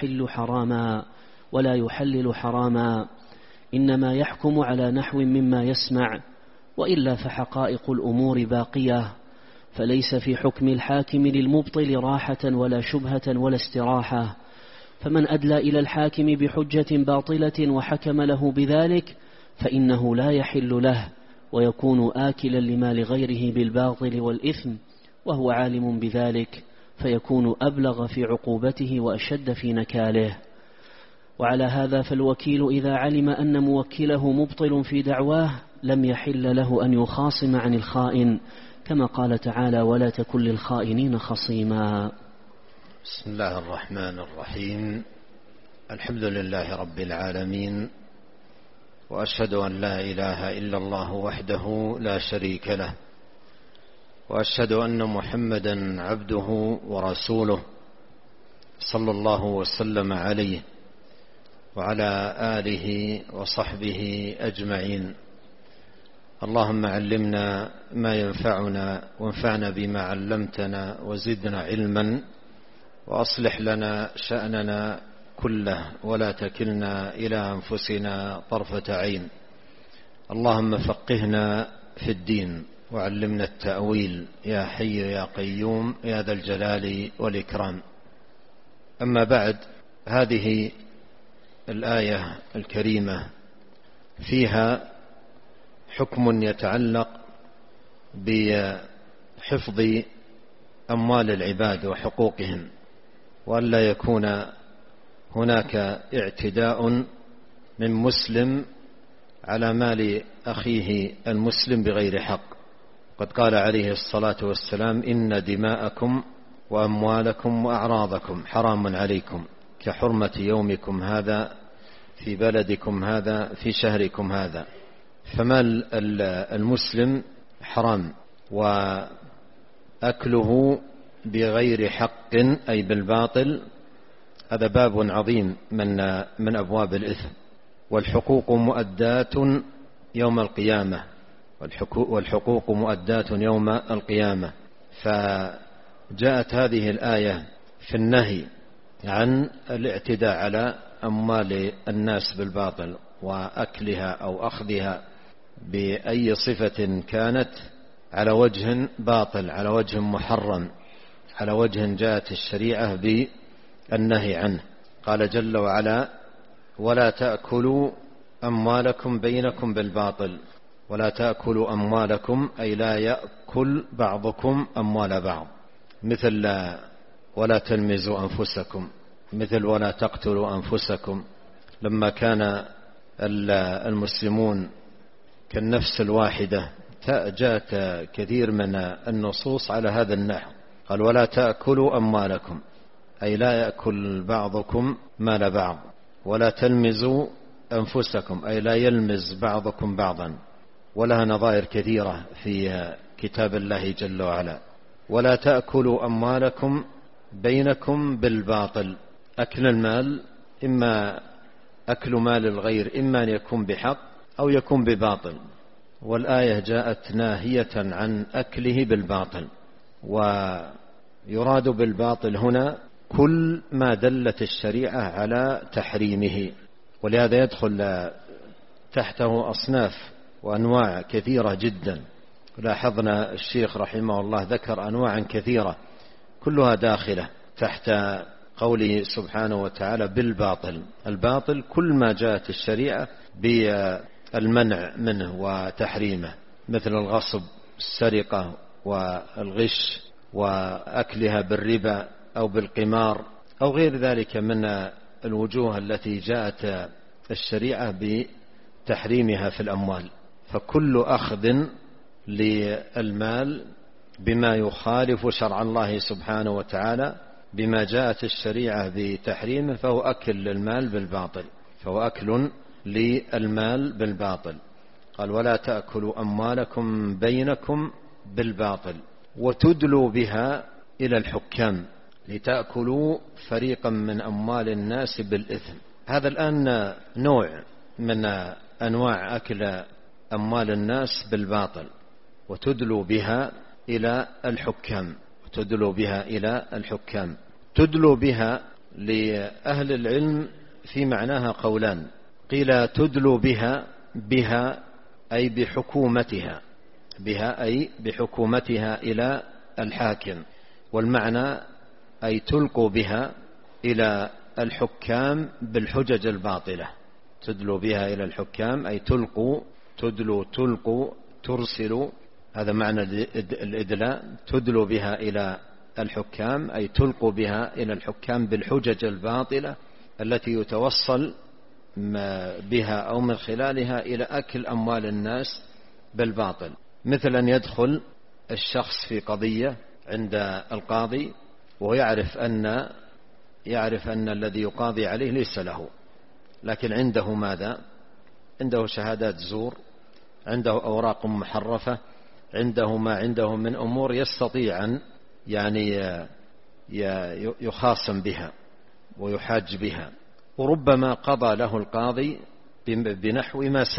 ولا يحلل حراما، إنما يحكم على نحو مما يسمع، وإلا فحقائق الأمور باقية، فليس في حكم الحاكم للمبطل راحة ولا شبهة ولا استراحة. فمن أدلى إلى الحاكم بحجة باطلة وحكم له بذلك فإنه لا يحل له، ويكون آكلا لمال غيره بالباطل والإثم وهو عالم بذلك، فيكون أبلغ في عقوبته وأشد في نكاله. وعلى هذا فالوكيل إذا علم أن موكله مبطل في دعواه لم يحل له أن يخاصم عن الخائن، كما قال تعالى: ولا تكن للخائنين خصيما. بسم الله الرحمن الرحيم. الحمد لله رب العالمين، وأشهد أن لا إله إلا الله وحده لا شريك له، وأشهد أن محمدا عبده ورسوله صلى الله وسلم عليه وعلى آله وصحبه أجمعين. اللهم علمنا ما ينفعنا وانفعنا بما علمتنا وزدنا علما، وأصلح لنا شأننا كله ولا تكلنا إلى أنفسنا طرفة عين. اللهم فقهنا في الدين وعلمنا التأويل يا حي يا قيوم يا ذا الجلال والإكرام. أما بعد، هذه الآية الكريمة فيها حكم يتعلق بحفظ أموال العباد وحقوقهم، وألا يكون هناك اعتداء من مسلم على مال أخيه المسلم بغير حق. قد قال عليه الصلاة والسلام: إن دماءكم وأموالكم وأعراضكم حرام عليكم كحرمة يومكم هذا في بلدكم هذا في شهركم هذا. فمال المسلم حرام، وأكله بغير حق أي بالباطل هذا باب عظيم من أبواب الإثم. والحقوق مؤداة يوم القيامة، والحقوق مؤداة يوم القيامة. فجاءت هذه الآية في النهي عن الاعتداء على أموال الناس بالباطل وأكلها أو أخذها بأي صفة كانت، على وجه باطل، على وجه محرم، على وجه جاءت الشريعة بالنهي عنه. قال جل وعلا: ولا تأكلوا أموالكم بينكم بالباطل. ولا تأكلوا أموالكم أي لا يأكل بعضكم أموال بعض، مثل ولا تلمزوا أنفسكم، مثل ولا تقتلوا أنفسكم. لما كان المسلمون كالنفس الواحدة جاءت كثير من النصوص على هذا النحو. قال: ولا تأكلوا أموالكم أي لا يأكل بعضكم مال بعض. ولا تلمزوا أنفسكم، أي لا يلمز بعضكم بعضا، ولها نظائر كثيرة في كتاب الله جل وعلا. ولا تأكلوا أموالكم بينكم بالباطل. أكل المال إما أكل مال الغير، إما أن يكون بحق أو يكون بباطل، والآية جاءت ناهية عن أكله بالباطل. ويراد بالباطل هنا كل ما دلت الشريعة على تحريمه، ولهذا يدخل تحته أصناف وأنواع كثيرة جدا. لاحظنا الشيخ رحمه الله ذكر أنواعا كثيرة كلها داخلة تحت قوله سبحانه وتعالى بالباطل. الباطل كل ما جاءت الشريعة بالمنع منه وتحريمه، مثل الغصب، السرقة، والغش، وأكلها بالربا أو بالقمار أو غير ذلك من الوجوه التي جاءت الشريعة بتحريمها في الأموال. فكل أخذ للمال بما يخالف شرع الله سبحانه وتعالى بما جاءت الشريعة بتحريمه فهو أكل للمال بالباطل، فهو أكل للمال بالباطل. قال ولا تأكلوا أموالكم بينكم بالباطل وتدلوا بها إلى الحكام لتأكلوا فريقا من أموال الناس بالإثم. هذا الآن نوع من أنواع أكل أموال الناس بالباطل، وتدلوا بها إلى الحكام، وتدلوا بها إلى الحكام. تدلوا بها لأهل العلم في معناها قولان، قيل تدلوا بها أي بحكومتها، بها أي بحكومتها إلى الحاكم، والمعنى أي تلقوا بها إلى الحكام بالحجج الباطلة. تدلوا بها إلى الحكام أي تلقوا، تلقوا، ترسلوا، هذا معنى الإدلاء. تدلوا بها إلى الحكام أي تلقوا بها إلى الحكام بالحجج الباطلة التي يتوصل بها أو من خلالها إلى أكل أموال الناس بالباطل. مثل أن يدخل الشخص في قضية عند القاضي وهو يعرف أن الذي يقاضي عليه ليس له، لكن عنده ماذا؟ عنده شهادات زور، عنده أوراق محرفة، عنده ما عنده من أمور يستطيع أن يخاصم بها ويحاج بها، وربما قضى له القاضي بنحو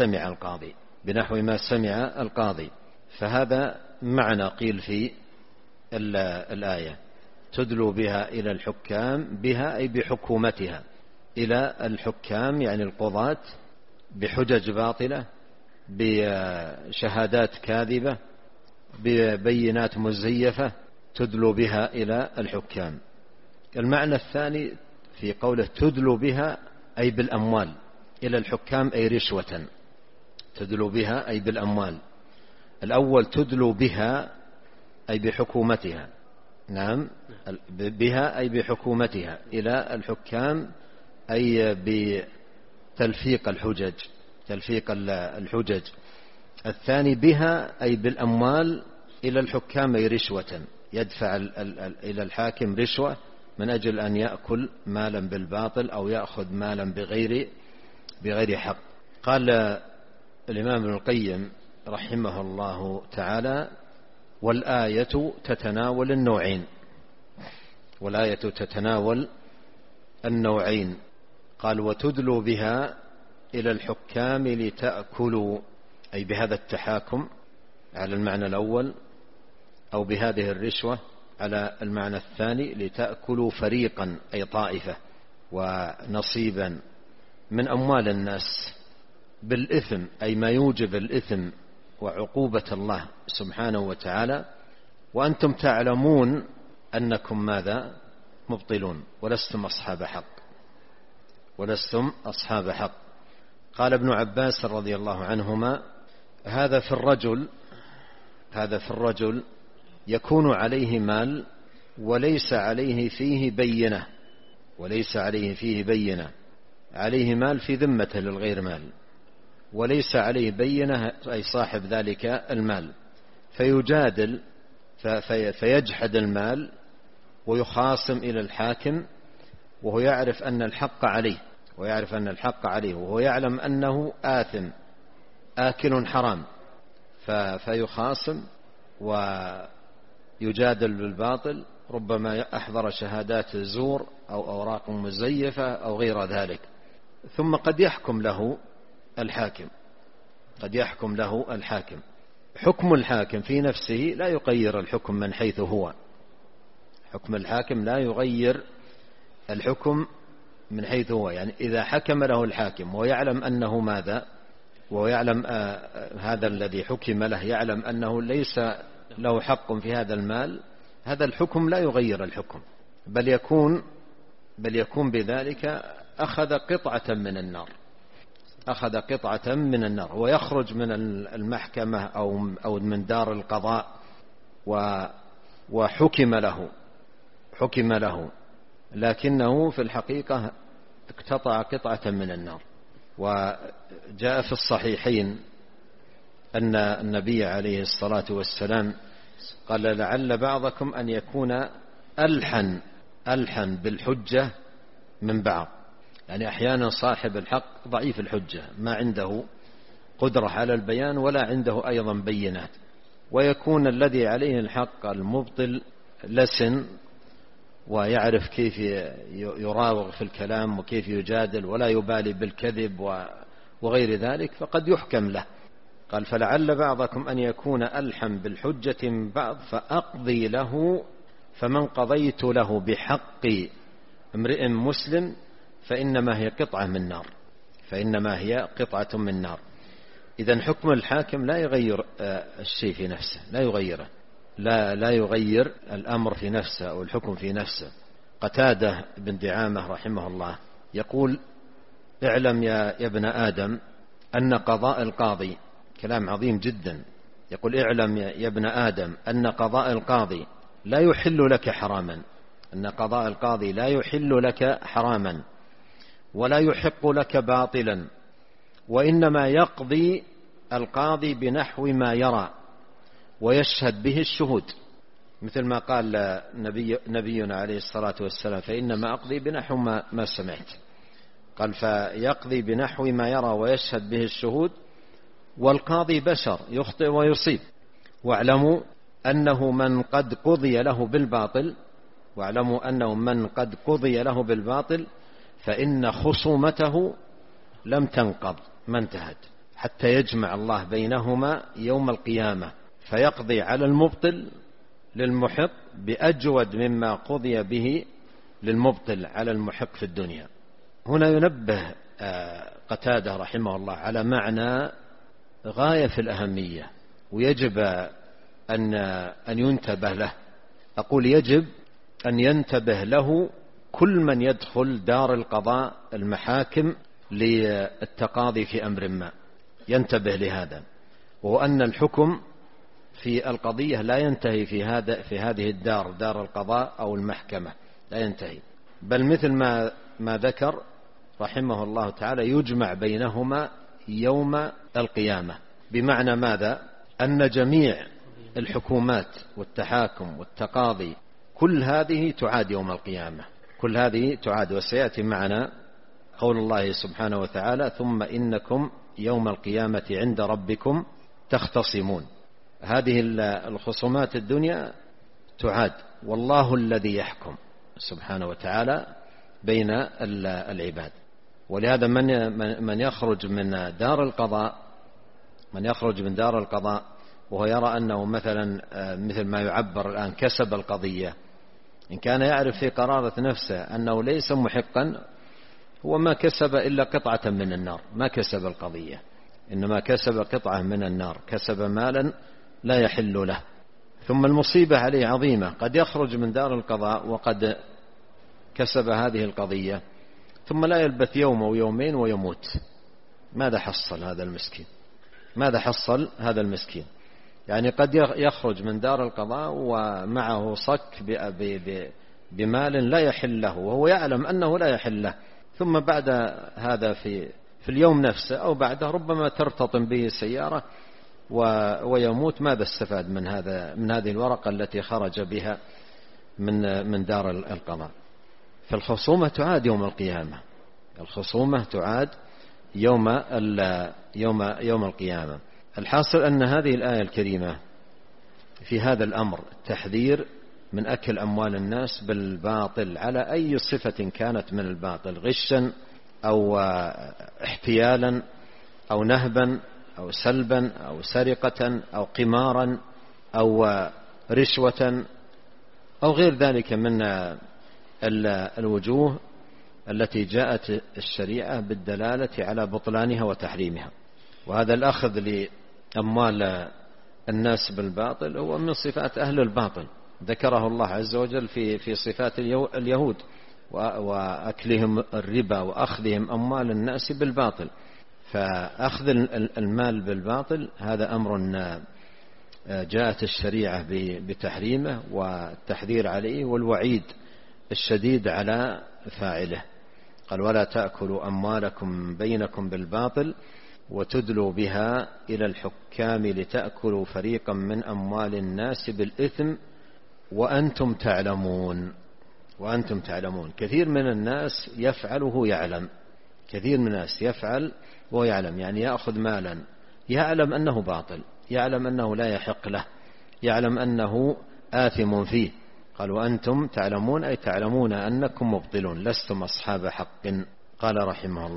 ما سمع القاضي. فهذا معنى قيل في الآية تدلوا بها إلى الحكام، بها أي بحكومتها إلى الحكام يعني القضاة، بحجج باطلة، بشهادات كاذبة، ببينات مزيفة، تدلوا بها إلى الحكام. المعنى الثاني في قوله تدلوا بها أي بالأموال إلى الحكام أي رشوة، تدلوا بها أي بالأموال. الأول تدلوا بها أي بحكومتها، نعم، بها أي بحكومتها إلى الحكام أي بتلفيق الحجج، تلفيق الحجج. الثاني بها أي بالأموال إلى الحكام أي رشوة، يدفع إلى الحاكم رشوة من أجل أن يأكل مالا بالباطل أو يأخذ مالا بغير حق. قال الإمام ابن القيم رحمه الله تعالى والآية تتناول النوعين، والآية تتناول النوعين. قال وتدلوا بها إلى الحكام لتأكلوا، أي بهذا التحاكم على المعنى الأول، أو بهذه الرشوة على المعنى الثاني، لتأكلوا فريقا أي طائفة ونصيبا من أموال الناس بالإثم، أي ما يوجب الإثم وعقوبة الله سبحانه وتعالى، وأنتم تعلمون أنكم ماذا؟ مبطلون، ولستم أصحاب حق، ولستم أصحاب حق. قال ابن عباس رضي الله عنهما هذا في الرجل يكون عليه مال وليس عليه فيه بينة، عليه مال في ذمته للغير مال، وليس عليه بينة أي صاحب ذلك المال، فيجادل فيجحد المال ويخاصم إلى الحاكم وهو يعرف أن الحق عليه، ويعرف أن الحق عليه وهو يعلم أنه آثم آكل حرام، فيخاصم ويجادل بالباطل، ربما أحضر شهادات زور أو أوراق مزيفة أو غير ذلك. ثم قد يحكم له الحاكم، قد يحكم له الحاكم. حكم الحاكم في نفسه لا يغير الحكم من حيث هو. حكم الحاكم لا يغير الحكم من حيث هو، يعني إذا حكم له الحاكم ويعلم أنه ماذا، ويعلم هذا الذي حكم له يعلم أنه ليس له حق في هذا المال، هذا الحكم لا يغير الحكم، بل يكون بذلك أخذ قطعة من النار، أخذ قطعة من النار، ويخرج من المحكمة أو من دار القضاء وحكم له، لكنه في الحقيقة اقتطع قطعة من النار. وجاء في الصحيحين أن النبي عليه الصلاة والسلام قال: لعل بعضكم أن يكون ألحن بالحجة من بعض، يعني أحيانا صاحب الحق ضعيف الحجة، ما عنده قدرة على البيان ولا عنده أيضا بينات، ويكون الذي عليه الحق المبطل لسن ويعرف كيف يراوغ في الكلام وكيف يجادل ولا يبالي بالكذب وغير ذلك، فقد يحكم له. قال: فلعل بعضكم أن يكون ألحن بالحجة من بعض فأقضي له، فمن قضيت له بحق امرئ مسلم فإنما هي قطعة من نار، فإنما هي قطعة من نار. إذن حكم الحاكم لا يغير الشيء في نفسه، لا يغيره، لا يغير الأمر في نفسه أو الحكم في نفسه. قتادة بن دعامة رحمه الله يقول: اعلم يا ابن آدم أن قضاء القاضي، كلام عظيم جدا، يقول: اعلم يا ابن آدم أن قضاء القاضي لا يحل لك حراما، أن قضاء القاضي لا يحل لك حراما ولا يحق لك باطلا، وإنما يقضي القاضي بنحو ما يرى ويشهد به الشهود، مثل ما قال نبينا عليه الصلاة والسلام: فإنما أقضي بنحو ما سمعت. قال: فيقضي بنحو ما يرى ويشهد به الشهود، والقاضي بشر يخطئ ويصيب، واعلموا أنه من قد قضي له بالباطل فإن خصومته لم تنقض ما انتهت حتى يجمع الله بينهما يوم القيامة، فيقضي على المبطل للمحق بأجود مما قضي به للمبطل على المحق في الدنيا. هنا ينبه قتادة رحمه الله على معنى غاية في الأهمية، ويجب أن ينتبه له. أقول يجب أن ينتبه له كل من يدخل دار القضاء المحاكم للتقاضي في أمر ما، ينتبه لهذا، وهو أن الحكم في القضية لا ينتهي في هذه الدار، دار القضاء أو المحكمة، لا ينتهي، بل مثل ما ذكر رحمه الله تعالى يجمع بينهما يوم القيامة. بمعنى ماذا؟ أن جميع الحكومات والتحاكم والتقاضي كل هذه تعاد يوم القيامة، كل هذه تعاد. وسيأتي معنا قول الله سبحانه وتعالى: ثم إنكم يوم القيامة عند ربكم تختصمون. هذه الخصومات الدنيا تعاد، والله الذي يحكم سبحانه وتعالى بين العباد. ولهذا من يخرج من دار القضاء وهو يرى أنه مثلا مثل ما يعبر الآن كسب القضية، إن كان يعرف في قرارة نفسه أنه ليس محقا، هو ما كسب إلا قطعة من النار، ما كسب القضية، إنما كسب قطعة من النار، كسب مالا لا يحل له. ثم المصيبة عليه عظيمة، قد يخرج من دار القضاء وقد كسب هذه القضية، ثم لا يلبث يوم أو يومين ويموت. ماذا حصل هذا المسكين؟ يعني قد يخرج من دار القضاء ومعه صك بمال لا يحل له، وهو يعلم أنه لا يحل له، ثم بعد هذا في اليوم نفسه أو بعده ربما ترتطم به سيارة ويموت. ماذا استفاد من هذه الورقة التي خرج بها من دار القضاء؟ فالخصومة تعاد يوم القيامة، الخصومة تعاد يوم القيامة. الحاصل أن هذه الآية الكريمة في هذا الأمر تحذير من أكل أموال الناس بالباطل على أي صفة كانت من الباطل، غشا أو احتيالا أو نهبا أو سلبا أو سرقة أو قمارا أو رشوة أو غير ذلك من الوجوه التي جاءت الشريعة بالدلالة على بطلانها وتحريمها. وهذا الأخذ لأموال الناس بالباطل هو من صفات أهل الباطل، ذكره الله عز وجل في صفات اليهود، وأكلهم الربا وأخذهم أموال الناس بالباطل. فأخذ المال بالباطل هذا أمر جاءت الشريعة بتحريمه والتحذير عليه والوعيد الشديد على فاعله. قال: ولا تأكلوا أموالكم بينكم بالباطل وتدلوا بها إلى الحكام لتأكلوا فريقا من أموال الناس بالإثم وأنتم تعلمون. وأنتم تعلمون. كثير من الناس يفعل وهو يعلم، كثير من الناس يفعل وهو يعلم، يعني يأخذ مالا يعلم أنه باطل، يعلم أنه لا يحق له، يعلم أنه آثم فيه. قال: وأنتم تعلمون، أي تعلمون أنكم مبطلون لستم أصحاب حق. قال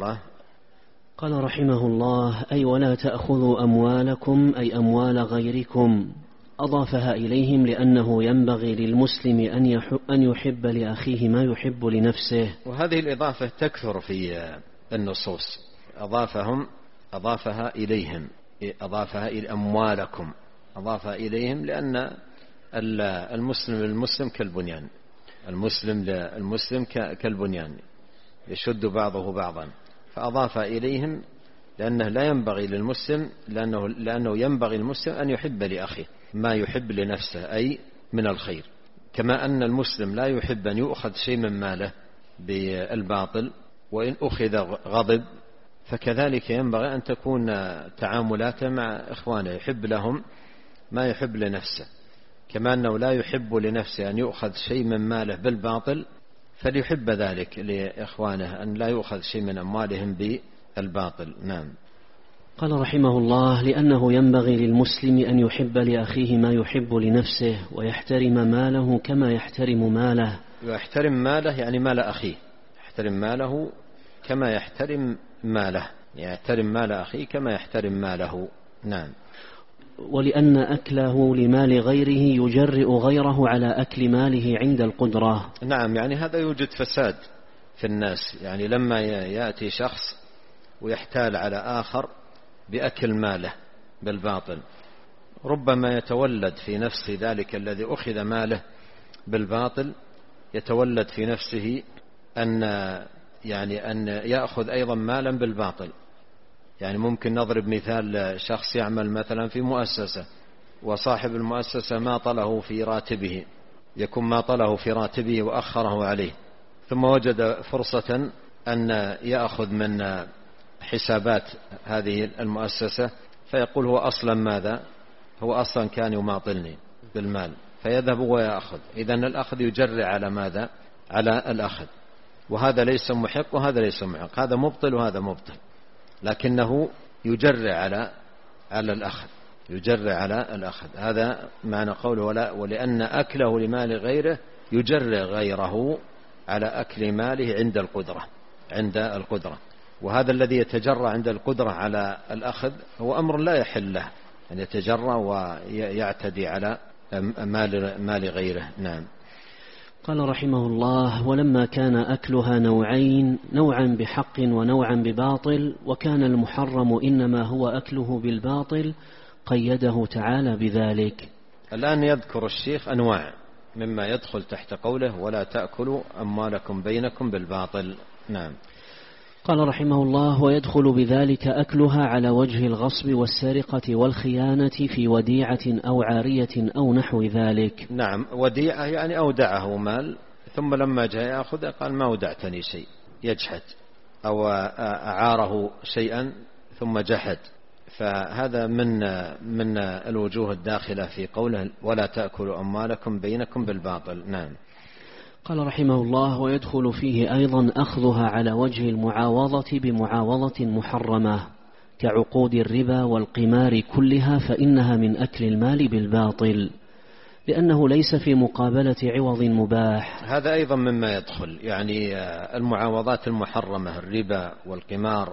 رحمه الله: أي ولا تأخذوا أموالكم أي أموال غيركم، أضافها إليهم لأنه ينبغي للمسلم أن يحب لأخيه ما يحب لنفسه. وهذه الإضافة تكثر في النصوص، أضافها إليهم، أضافها إلى أموالكم، أضافها إليهم لأن المسلم كالبنيان، المسلم كالبنيان يشد بعضه بعضا، فأضاف إليهم لأنه لا ينبغي للمسلم، لأنه ينبغي المسلم أن يحب لأخيه ما يحب لنفسه أي من الخير، كما أن المسلم لا يحب أن يؤخذ شيء من ماله بالباطل، وإن أخذ غضب، فكذلك ينبغي أن تكون تعاملاته مع إخوانه يحب لهم ما يحب لنفسه، كما أنه لا يحب لنفسه أن يؤخذ شيء من ماله بالباطل، فليحب ذلك لإخوانه أن لا يؤخذ شيء من أموالهم بالباطل. نعم. قال رحمه الله: لأنه ينبغي للمسلم أن يحب لأخيه ما يحب لنفسه ويحترم ماله كما يحترم ماله. ويحترم ماله يعني مال أخيه، يحترم ماله كما يحترم ماله، يحترم مال أخيه كما يحترم ماله. نعم. ولأن أكله لمال غيره يجرئ غيره على أكل ماله عند القدرة. نعم، يعني هذا يوجد فساد في الناس، يعني لما يأتي شخص ويحتال على آخر بأكل ماله بالباطل، ربما يتولد في نفس ذلك الذي أخذ ماله بالباطل، يتولد في نفسه أن يأخذ أيضا مالا بالباطل. يعني ممكن نضرب مثال، شخص يعمل مثلا في مؤسسة، وصاحب المؤسسة ماطله في راتبه، يكون ماطله في راتبه وأخره عليه، ثم وجد فرصة أن يأخذ من حسابات هذه المؤسسة، فيقول هو أصلا ماذا؟ هو أصلا كان يماطلني بالمال، فيذهب ويأخذ. إذن الأخذ يجري على ماذا؟ على الأخذ، وهذا ليس محق وهذا ليس محق، هذا مبطل وهذا مبطل، لكنه يجري على الأخذ، يجري على الأخذ. هذا معنى قوله ولأن أكله لمال غيره يجري غيره على أكل ماله عند القدرة. وهذا الذي يتجرى عند القدرة على الأخذ هو أمر لا يحل له أن يتجرى ويعتدي على مال غيره. نعم. قال رحمه الله: ولما كان أكلها نوعين، نوعا بحق ونوعا بباطل، وكان المحرم إنما هو أكله بالباطل، قيده تعالى بذلك. الآن يذكر الشيخ أنواع مما يدخل تحت قوله ولا تأكلوا أموالكم بينكم بالباطل. نعم. قال رحمه الله: ويدخل بذلك أكلها على وجه الغصب والسرقة والخيانة في وديعة أو عارية أو نحو ذلك. نعم، وديعة يعني أودعه مال ثم لما جاء يأخذ قال ما أودعتني شيء، يجحد، أو أعاره شيئا ثم جحد، فهذا من الوجوه الداخلة في قوله ولا تأكلوا أموالكم بينكم بالباطل. نعم. قال رحمه الله: ويدخل فيه أيضا أخذها على وجه المعاوضة بمعاوضة محرمة كعقود الربا والقمار كلها، فإنها من أكل المال بالباطل، لأنه ليس في مقابلة عوض مباح. هذا أيضا مما يدخل، يعني المعاوضات المحرمة، الربا والقمار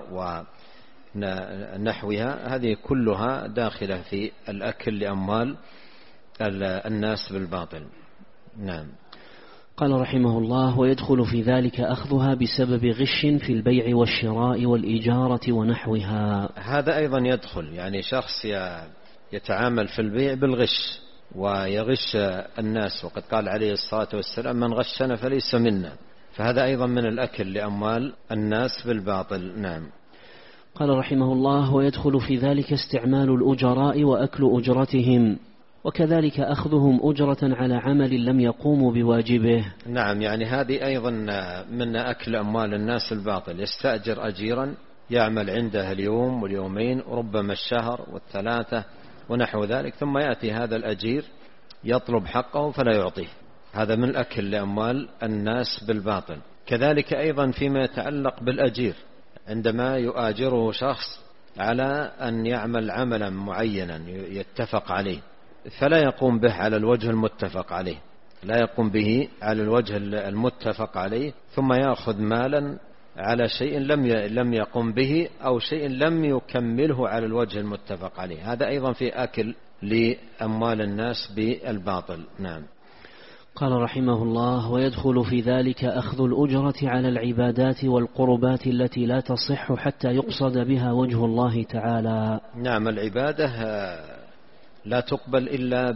ونحوها، هذه كلها داخلة في الأكل لأموال الناس بالباطل. نعم. قال رحمه الله: ويدخل في ذلك أخذها بسبب غش في البيع والشراء والإجارة ونحوها. هذا أيضا يدخل، يعني شخص يتعامل في البيع بالغش ويغش الناس، وقد قال عليه الصلاة والسلام: من غشنا فليس منا، فهذا أيضا من الأكل لأموال الناس بالباطل. نعم. قال رحمه الله: ويدخل في ذلك استعمال الأجراء وأكل أجرتهم، وكذلك أخذهم أجرة على عمل لم يقوموا بواجبه. نعم، يعني هذه أيضا من أكل أموال الناس الباطل، يستأجر أجيرا يعمل عنده اليوم واليومين وربما الشهر والثلاثة ونحو ذلك، ثم يأتي هذا الأجير يطلب حقه فلا يعطيه. هذا من الأكل لأموال الناس بالباطل. كذلك أيضا فيما يتعلق بالأجير، عندما يؤاجره شخص على أن يعمل عملا معينا يتفق عليه، فلا يقوم به على الوجه المتفق عليه، لا يقوم به على الوجه المتفق عليه، ثم يأخذ مالا على شيء لم يقم به أو شيء لم يكمله على الوجه المتفق عليه. هذا أيضا في أكل لأموال الناس بالباطل. نعم. قال رحمه الله: ويدخل في ذلك أخذ الأجرة على العبادات والقربات التي لا تصح حتى يقصد بها وجه الله تعالى. نعم، العبادة لا تقبل إلا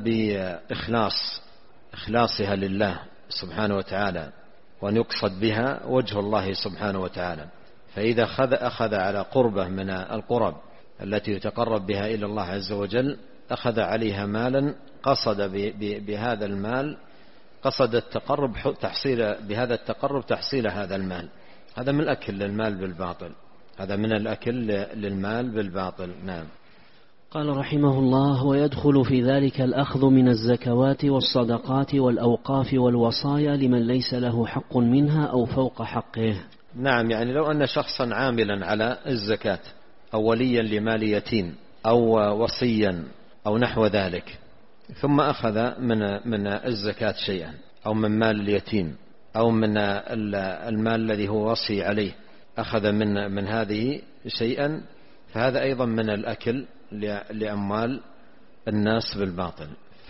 بإخلاصها لله سبحانه وتعالى، وأن يقصد بها وجه الله سبحانه وتعالى. فإذا أخذ على قربة من القرب التي يتقرب بها إلى الله عز وجل، أخذ عليها مالا، قصد بهذا المال، قصد التقرب بهذا التقرب تحصيل هذا المال، هذا من الأكل للمال بالباطل، هذا من الأكل للمال بالباطل. نعم. قال رحمه الله: ويدخل في ذلك الأخذ من الزكوات والصدقات والأوقاف والوصايا لمن ليس له حق منها أو فوق حقه. نعم، يعني لو أن شخصا عاملا على الزكاة أو وليا لمال يتيم أو وصيا أو نحو ذلك، ثم أخذ من الزكاة شيئا أو من مال اليتيم أو من المال الذي هو وصي عليه، أخذ من هذه شيئا، فهذا أيضا من الأكل لأموال الناس بالباطل.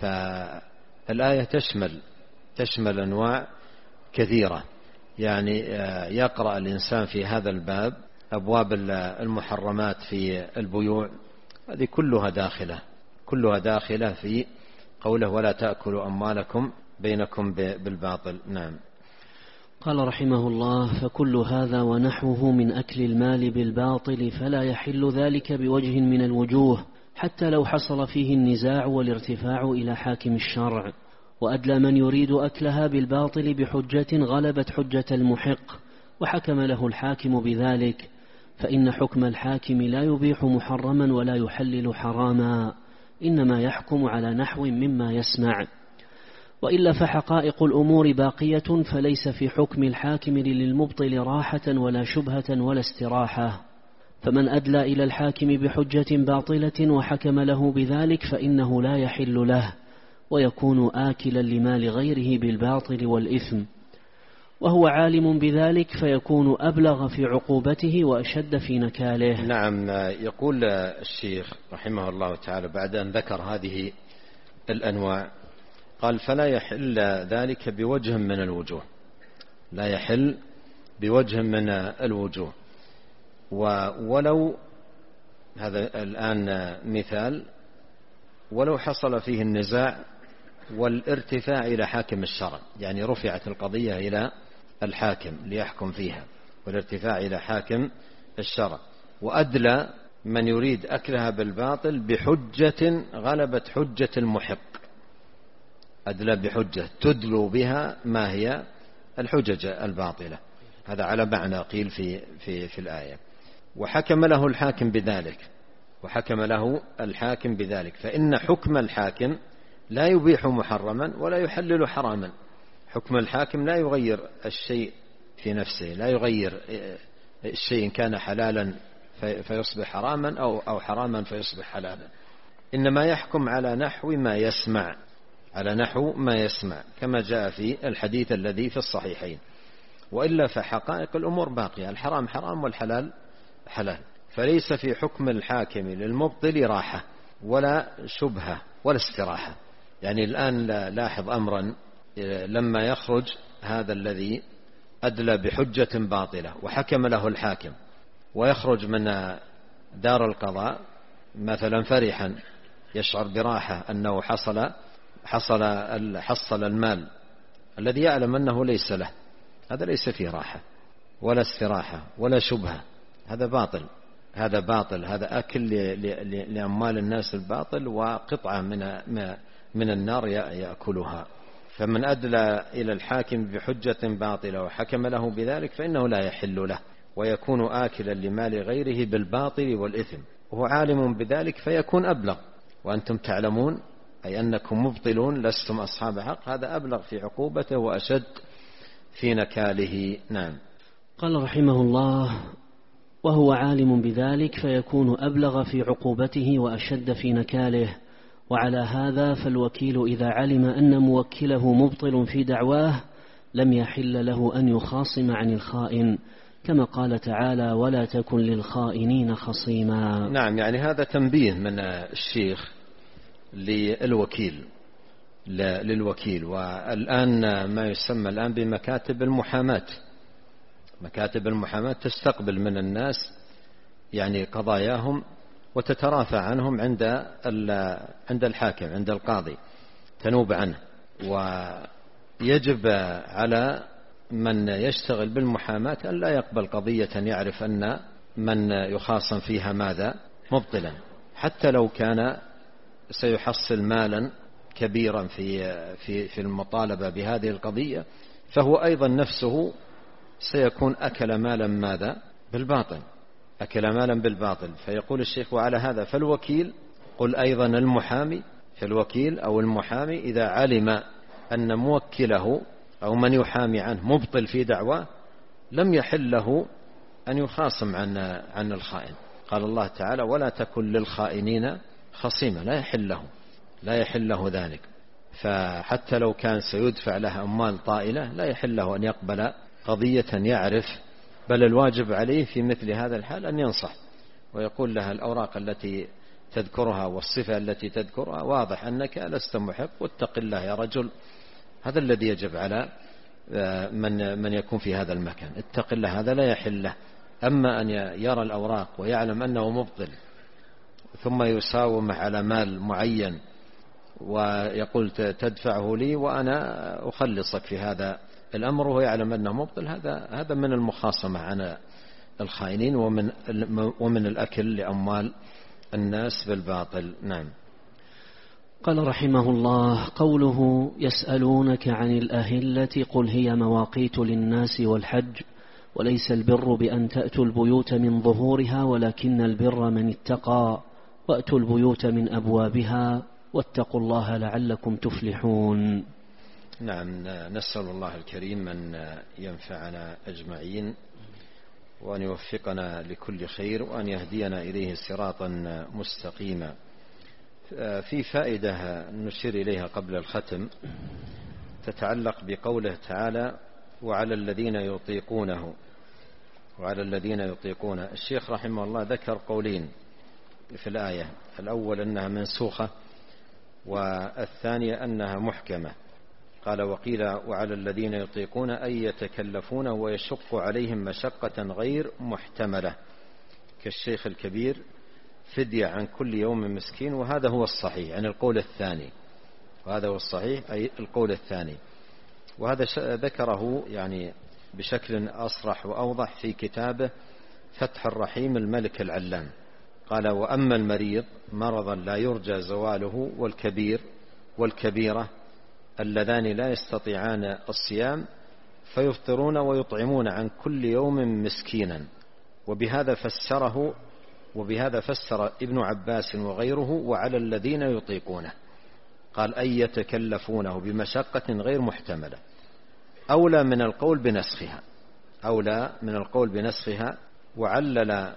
فالآية تشمل أنواع كثيرة، يعني يقرأ الإنسان في هذا الباب أبواب المحرمات في البيوع، هذه كلها داخلة في قوله: ولا تأكلوا أموالكم بينكم بالباطل. نعم. قال رحمه الله: فكل هذا ونحوه من أكل المال بالباطل، فلا يحل ذلك بوجه من الوجوه، حتى لو حصل فيه النزاع والارتفاع إلى حاكم الشرع، وأدلى من يريد أكلها بالباطل بحجة غلبت حجة المحق وحكم له الحاكم بذلك، فإن حكم الحاكم لا يبيح محرما ولا يحلل حراما، إنما يحكم على نحو مما يسمع. وإلا فحقائق الأمور باقية، فليس في حكم الحاكم للمبطل راحة ولا شبهة ولا استراحة. فمن أدلى إلى الحاكم بحجة باطلة وحكم له بذلك فإنه لا يحل له، ويكون آكلا لمال غيره بالباطل والإثم، وهو عالم بذلك، فيكون أبلغ في عقوبته وأشد في نكاله. نعم. يقول الشيخ رحمه الله تعالى بعد أن ذكر هذه الأنواع، قال: فلا يحل ذلك بوجه من الوجوه، لا يحل بوجه من الوجوه. ولو هذا الآن مثال، ولو حصل فيه النزاع والارتفاع إلى حاكم الشرع، يعني رفعت القضية إلى الحاكم ليحكم فيها، والارتفاع إلى حاكم الشرع، وأدلى من يريد أكلها بالباطل بحجة غلبت حجة المحق، أدلى بحجة تدلو بها ما هي الحجج الباطلة، هذا على معنى قيل في الآية. وحكم له الحاكم بذلك، فإن حكم الحاكم لا يبيح محرما ولا يحلل حراما، حكم الحاكم لا يغير الشيء في نفسه، لا يغير الشيء إن كان حلالا فيصبح حراما أو حراما فيصبح حلالا، إنما يحكم على نحو ما يسمع، على نحو ما يسمع كما جاء في الحديث الذي في الصحيحين. وإلا فحقائق الأمور باقية، الحرام حرام والحلال حلال. فليس في حكم الحاكم للمبطل راحة ولا شبهة ولا استراحة. يعني الآن لاحظ أمرا، لما يخرج هذا الذي أدلى بحجة باطلة وحكم له الحاكم ويخرج من دار القضاء مثلا فرحا يشعر براحة أنه حصل المال الذي يعلم أنه ليس له، هذا ليس فيه راحة ولا استراحة ولا شبهة، هذا باطل، هذا باطل، هذا أكل لأموال الناس الباطل وقطعة من النار يأكلها. فمن أدلى إلى الحاكم بحجة باطلة وحكم له بذلك فإنه لا يحل له، ويكون آكلا لمال غيره بالباطل والإثم، وهو عالم بذلك فيكون أبلغ. وأنتم تعلمون أي أنكم مبطلون لستم أصحاب حق، هذا أبلغ في عقوبته وأشد في نكاله. نعم. قال رحمه الله: وهو عالم بذلك فيكون أبلغ في عقوبته وأشد في نكاله. وعلى هذا فالوكيل إذا علم أن موكله مبطل في دعواه لم يحل له أن يخاصم عن الخائن، كما قال تعالى: ولا تكن للخائنين خصيما. نعم، يعني هذا تنبيه من الشيخ للوكيل. والآن ما يسمى الآن بمكاتب المحاماة، مكاتب المحاماة تستقبل من الناس يعني قضاياهم وتترافع عنهم عند الحاكم، عند القاضي، تنوب عنه. ويجب على من يشتغل بالمحاماة أن لا يقبل قضية يعرف أن من يخاصم فيها ماذا مبطلا، حتى لو كان سيحصل مالا كبيرا في المطالبة بهذه القضية، فهو أيضا نفسه سيكون أكل مالا ماذا بالباطل، أكل مالا بالباطل. فيقول الشيخ: وعلى هذا فالوكيل، قل أيضا المحامي، فالوكيل أو المحامي إذا علم أن موكله أو من يحامي عنه مبطل في دعواه لم يحل له أن يخاصم عن الخائن. قال الله تعالى: ولا تكن للخائنين خصيما، لا يحل له ذلك. فحتى لو كان سيدفع له أموال طائلة لا يحل له أن يقبل قضية يعرف، بل الواجب عليه في مثل هذا الحال أن ينصح ويقول لها: الأوراق التي تذكرها والصفة التي تذكرها واضح أنك لست محق، واتق الله يا رجل. هذا الذي يجب على من يكون في هذا المكان، اتق الله، هذا لا يحل له. أما أن يرى الأوراق ويعلم أنه مبطل ثم يساومه على مال معين ويقول تدفعه لي وأنا أخلصك في هذا الأمر وهو يعلم أنه مبطل، هذا من المخاصمة عن الخائنين ومن الأكل لأموال الناس بالباطل. نعم. قال رحمه الله: قوله: يسألونك عن الأهلة قل هي مواقيت للناس والحج، وليس البر بأن تأتوا البيوت من ظهورها ولكن البر من اتقى، وأتوا البيوت من أبوابها، واتقوا الله لعلكم تفلحون. نعم، نسأل الله الكريم أن ينفعنا أجمعين وأن يوفقنا لكل خير وأن يهدينا إليه صراطا مستقيما. في فائدة نشير إليها قبل الختم تتعلق بقوله تعالى: وعلى الذين يطيقونه. الشيخ رحمه الله ذكر قولين في الآية، الأول أنها منسوخة والثانية أنها محكمة. قال: وقيل وعلى الذين يطيقون أي يتكلفون ويشق عليهم مشقة غير محتملة كالشيخ الكبير فدية عن كل يوم مسكين. وهذا هو الصحيح، يعني القول الثاني، وهذا هو الصحيح أي القول الثاني. وهذا ذكره يعني بشكل أصرح وأوضح في كتابه فتح الرحيم الملك العلام. قال: وأما المريض مرضا لا يرجى زواله والكبير والكبيرة اللذان لا يستطيعان الصيام فيفطرون ويطعمون عن كل يوم مسكينا. وبهذا فسر ابن عباس وغيره وعلى الذين يطيقونه، قال: أي يتكلفونه بمشقة غير محتملة. أولى من القول بنسخها، أولى من القول بنسخها. وعلل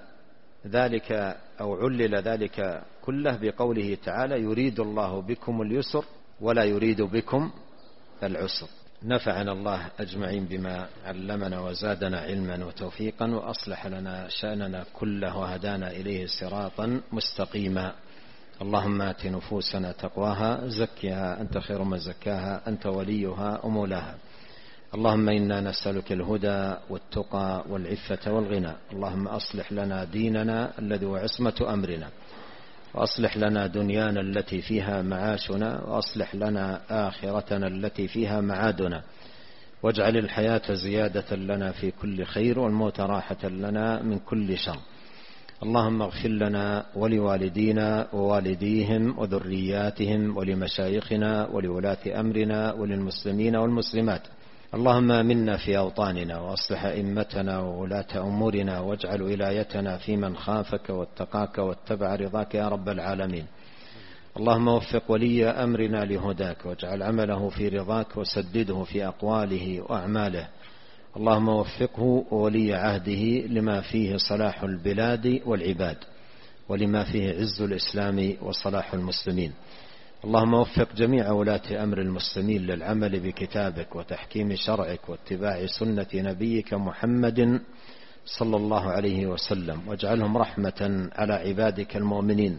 ذلك أو علل ذلك كله بقوله تعالى: يريد الله بكم اليسر ولا يريد بكم العسر. نفعنا الله أجمعين بما علمنا وزادنا علما وتوفيقا، وأصلح لنا شأننا كله وهدانا إليه صراطا مستقيما. اللهم آت نفوسنا تقواها، زكها أنت خير من زكاها، أنت وليها ومولاها. اللهم إنا نسألك الهدى والتقى والعفة والغنى. اللهم أصلح لنا ديننا الذي هو عصمة أمرنا، وأصلح لنا دنيانا التي فيها معاشنا، وأصلح لنا آخرتنا التي فيها معادنا، واجعل الحياة زيادة لنا في كل خير، والموت راحة لنا من كل شر. اللهم اغفر لنا ولوالدينا ووالديهم وذرياتهم ولمشايخنا ولولاة أمرنا وللمسلمين والمسلمات. اللهم آمنا في أوطاننا، وأصلح أئمتنا وولاة أمورنا، واجعل ولايتنا في من خافك واتقاك واتبع رضاك يا رب العالمين. اللهم وفق ولي أمرنا لهداك، واجعل عمله في رضاك، وسدده في أقواله وأعماله. اللهم وفقه وولي عهده لما فيه صلاح البلاد والعباد، ولما فيه عز الإسلام وصلاح المسلمين. اللهم وفق جميع ولاة أمر المسلمين للعمل بكتابك وتحكيم شرعك واتباع سنة نبيك محمد صلى الله عليه وسلم، واجعلهم رحمة على عبادك المؤمنين.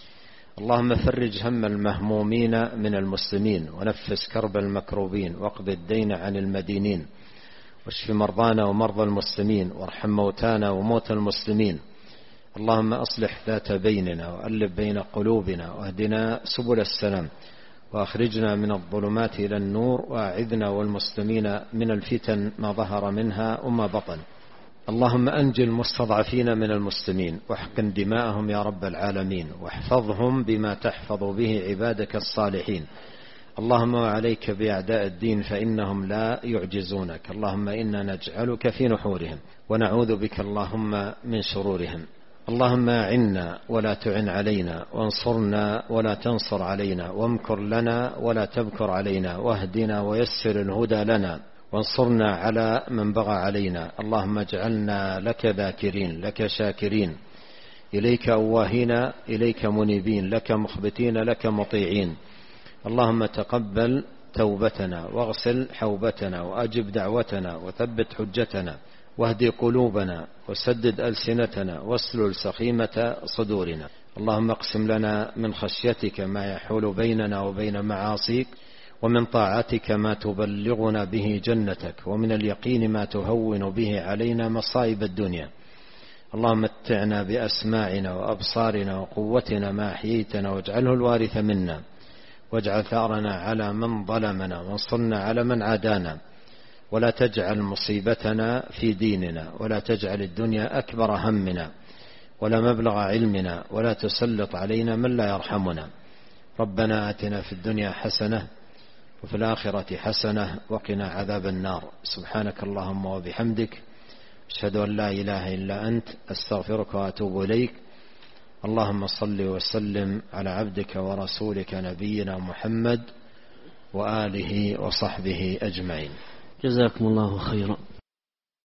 اللهم فرج هم المهمومين من المسلمين، ونفس كرب المكروبين، واقض الدين عن المدينين، واشف مرضانا ومرضى المسلمين، وارحم موتانا وموتى المسلمين. اللهم أصلح ذات بيننا، وألف بين قلوبنا، واهدنا سبل السلام، وأخرجنا من الظلمات إلى النور، وأعذنا والمسلمين من الفتن ما ظهر منها وما بطن. اللهم أنجي المستضعفين من المسلمين، واحقن دماءهم يا رب العالمين، واحفظهم بما تحفظ به عبادك الصالحين. اللهم وعليك بأعداء الدين فإنهم لا يعجزونك. اللهم إنا نجعلك في نحورهم، ونعوذ بك اللهم من شرورهم. اللهم أعنا ولا تعن علينا، وانصرنا ولا تنصر علينا، وامكر لنا ولا تبكر علينا، واهدنا ويسر الهدى لنا، وانصرنا على من بغى علينا. اللهم اجعلنا لك ذاكرين، لك شاكرين، إليك أواهين، إليك منيبين، لك مخبتين، لك مطيعين. اللهم تقبل توبتنا، واغسل حوبتنا، وأجب دعوتنا، وثبت حجتنا، واهدي قلوبنا، وسدد ألسنتنا، واسلل سخيمة صدورنا. اللهم اقسم لنا من خشيتك ما يحول بيننا وبين معاصيك، ومن طاعتك ما تبلغنا به جنتك، ومن اليقين ما تهون به علينا مصائب الدنيا. اللهم متعنا بأسماعنا وأبصارنا وقوتنا ما أحييتنا، واجعله الوارث منا، واجعل ثأرنا على من ظلمنا، وانصرنا على من عادانا، ولا تجعل مصيبتنا في ديننا، ولا تجعل الدنيا أكبر همنا ولا مبلغ علمنا، ولا تسلط علينا من لا يرحمنا. ربنا آتنا في الدنيا حسنة وفي الآخرة حسنة وقنا عذاب النار. سبحانك اللهم وبحمدك، أشهد أن لا إله إلا أنت، أستغفرك وأتوب إليك. اللهم صل وسلم على عبدك ورسولك نبينا محمد وآله وصحبه أجمعين. جزاكم الله خيرا.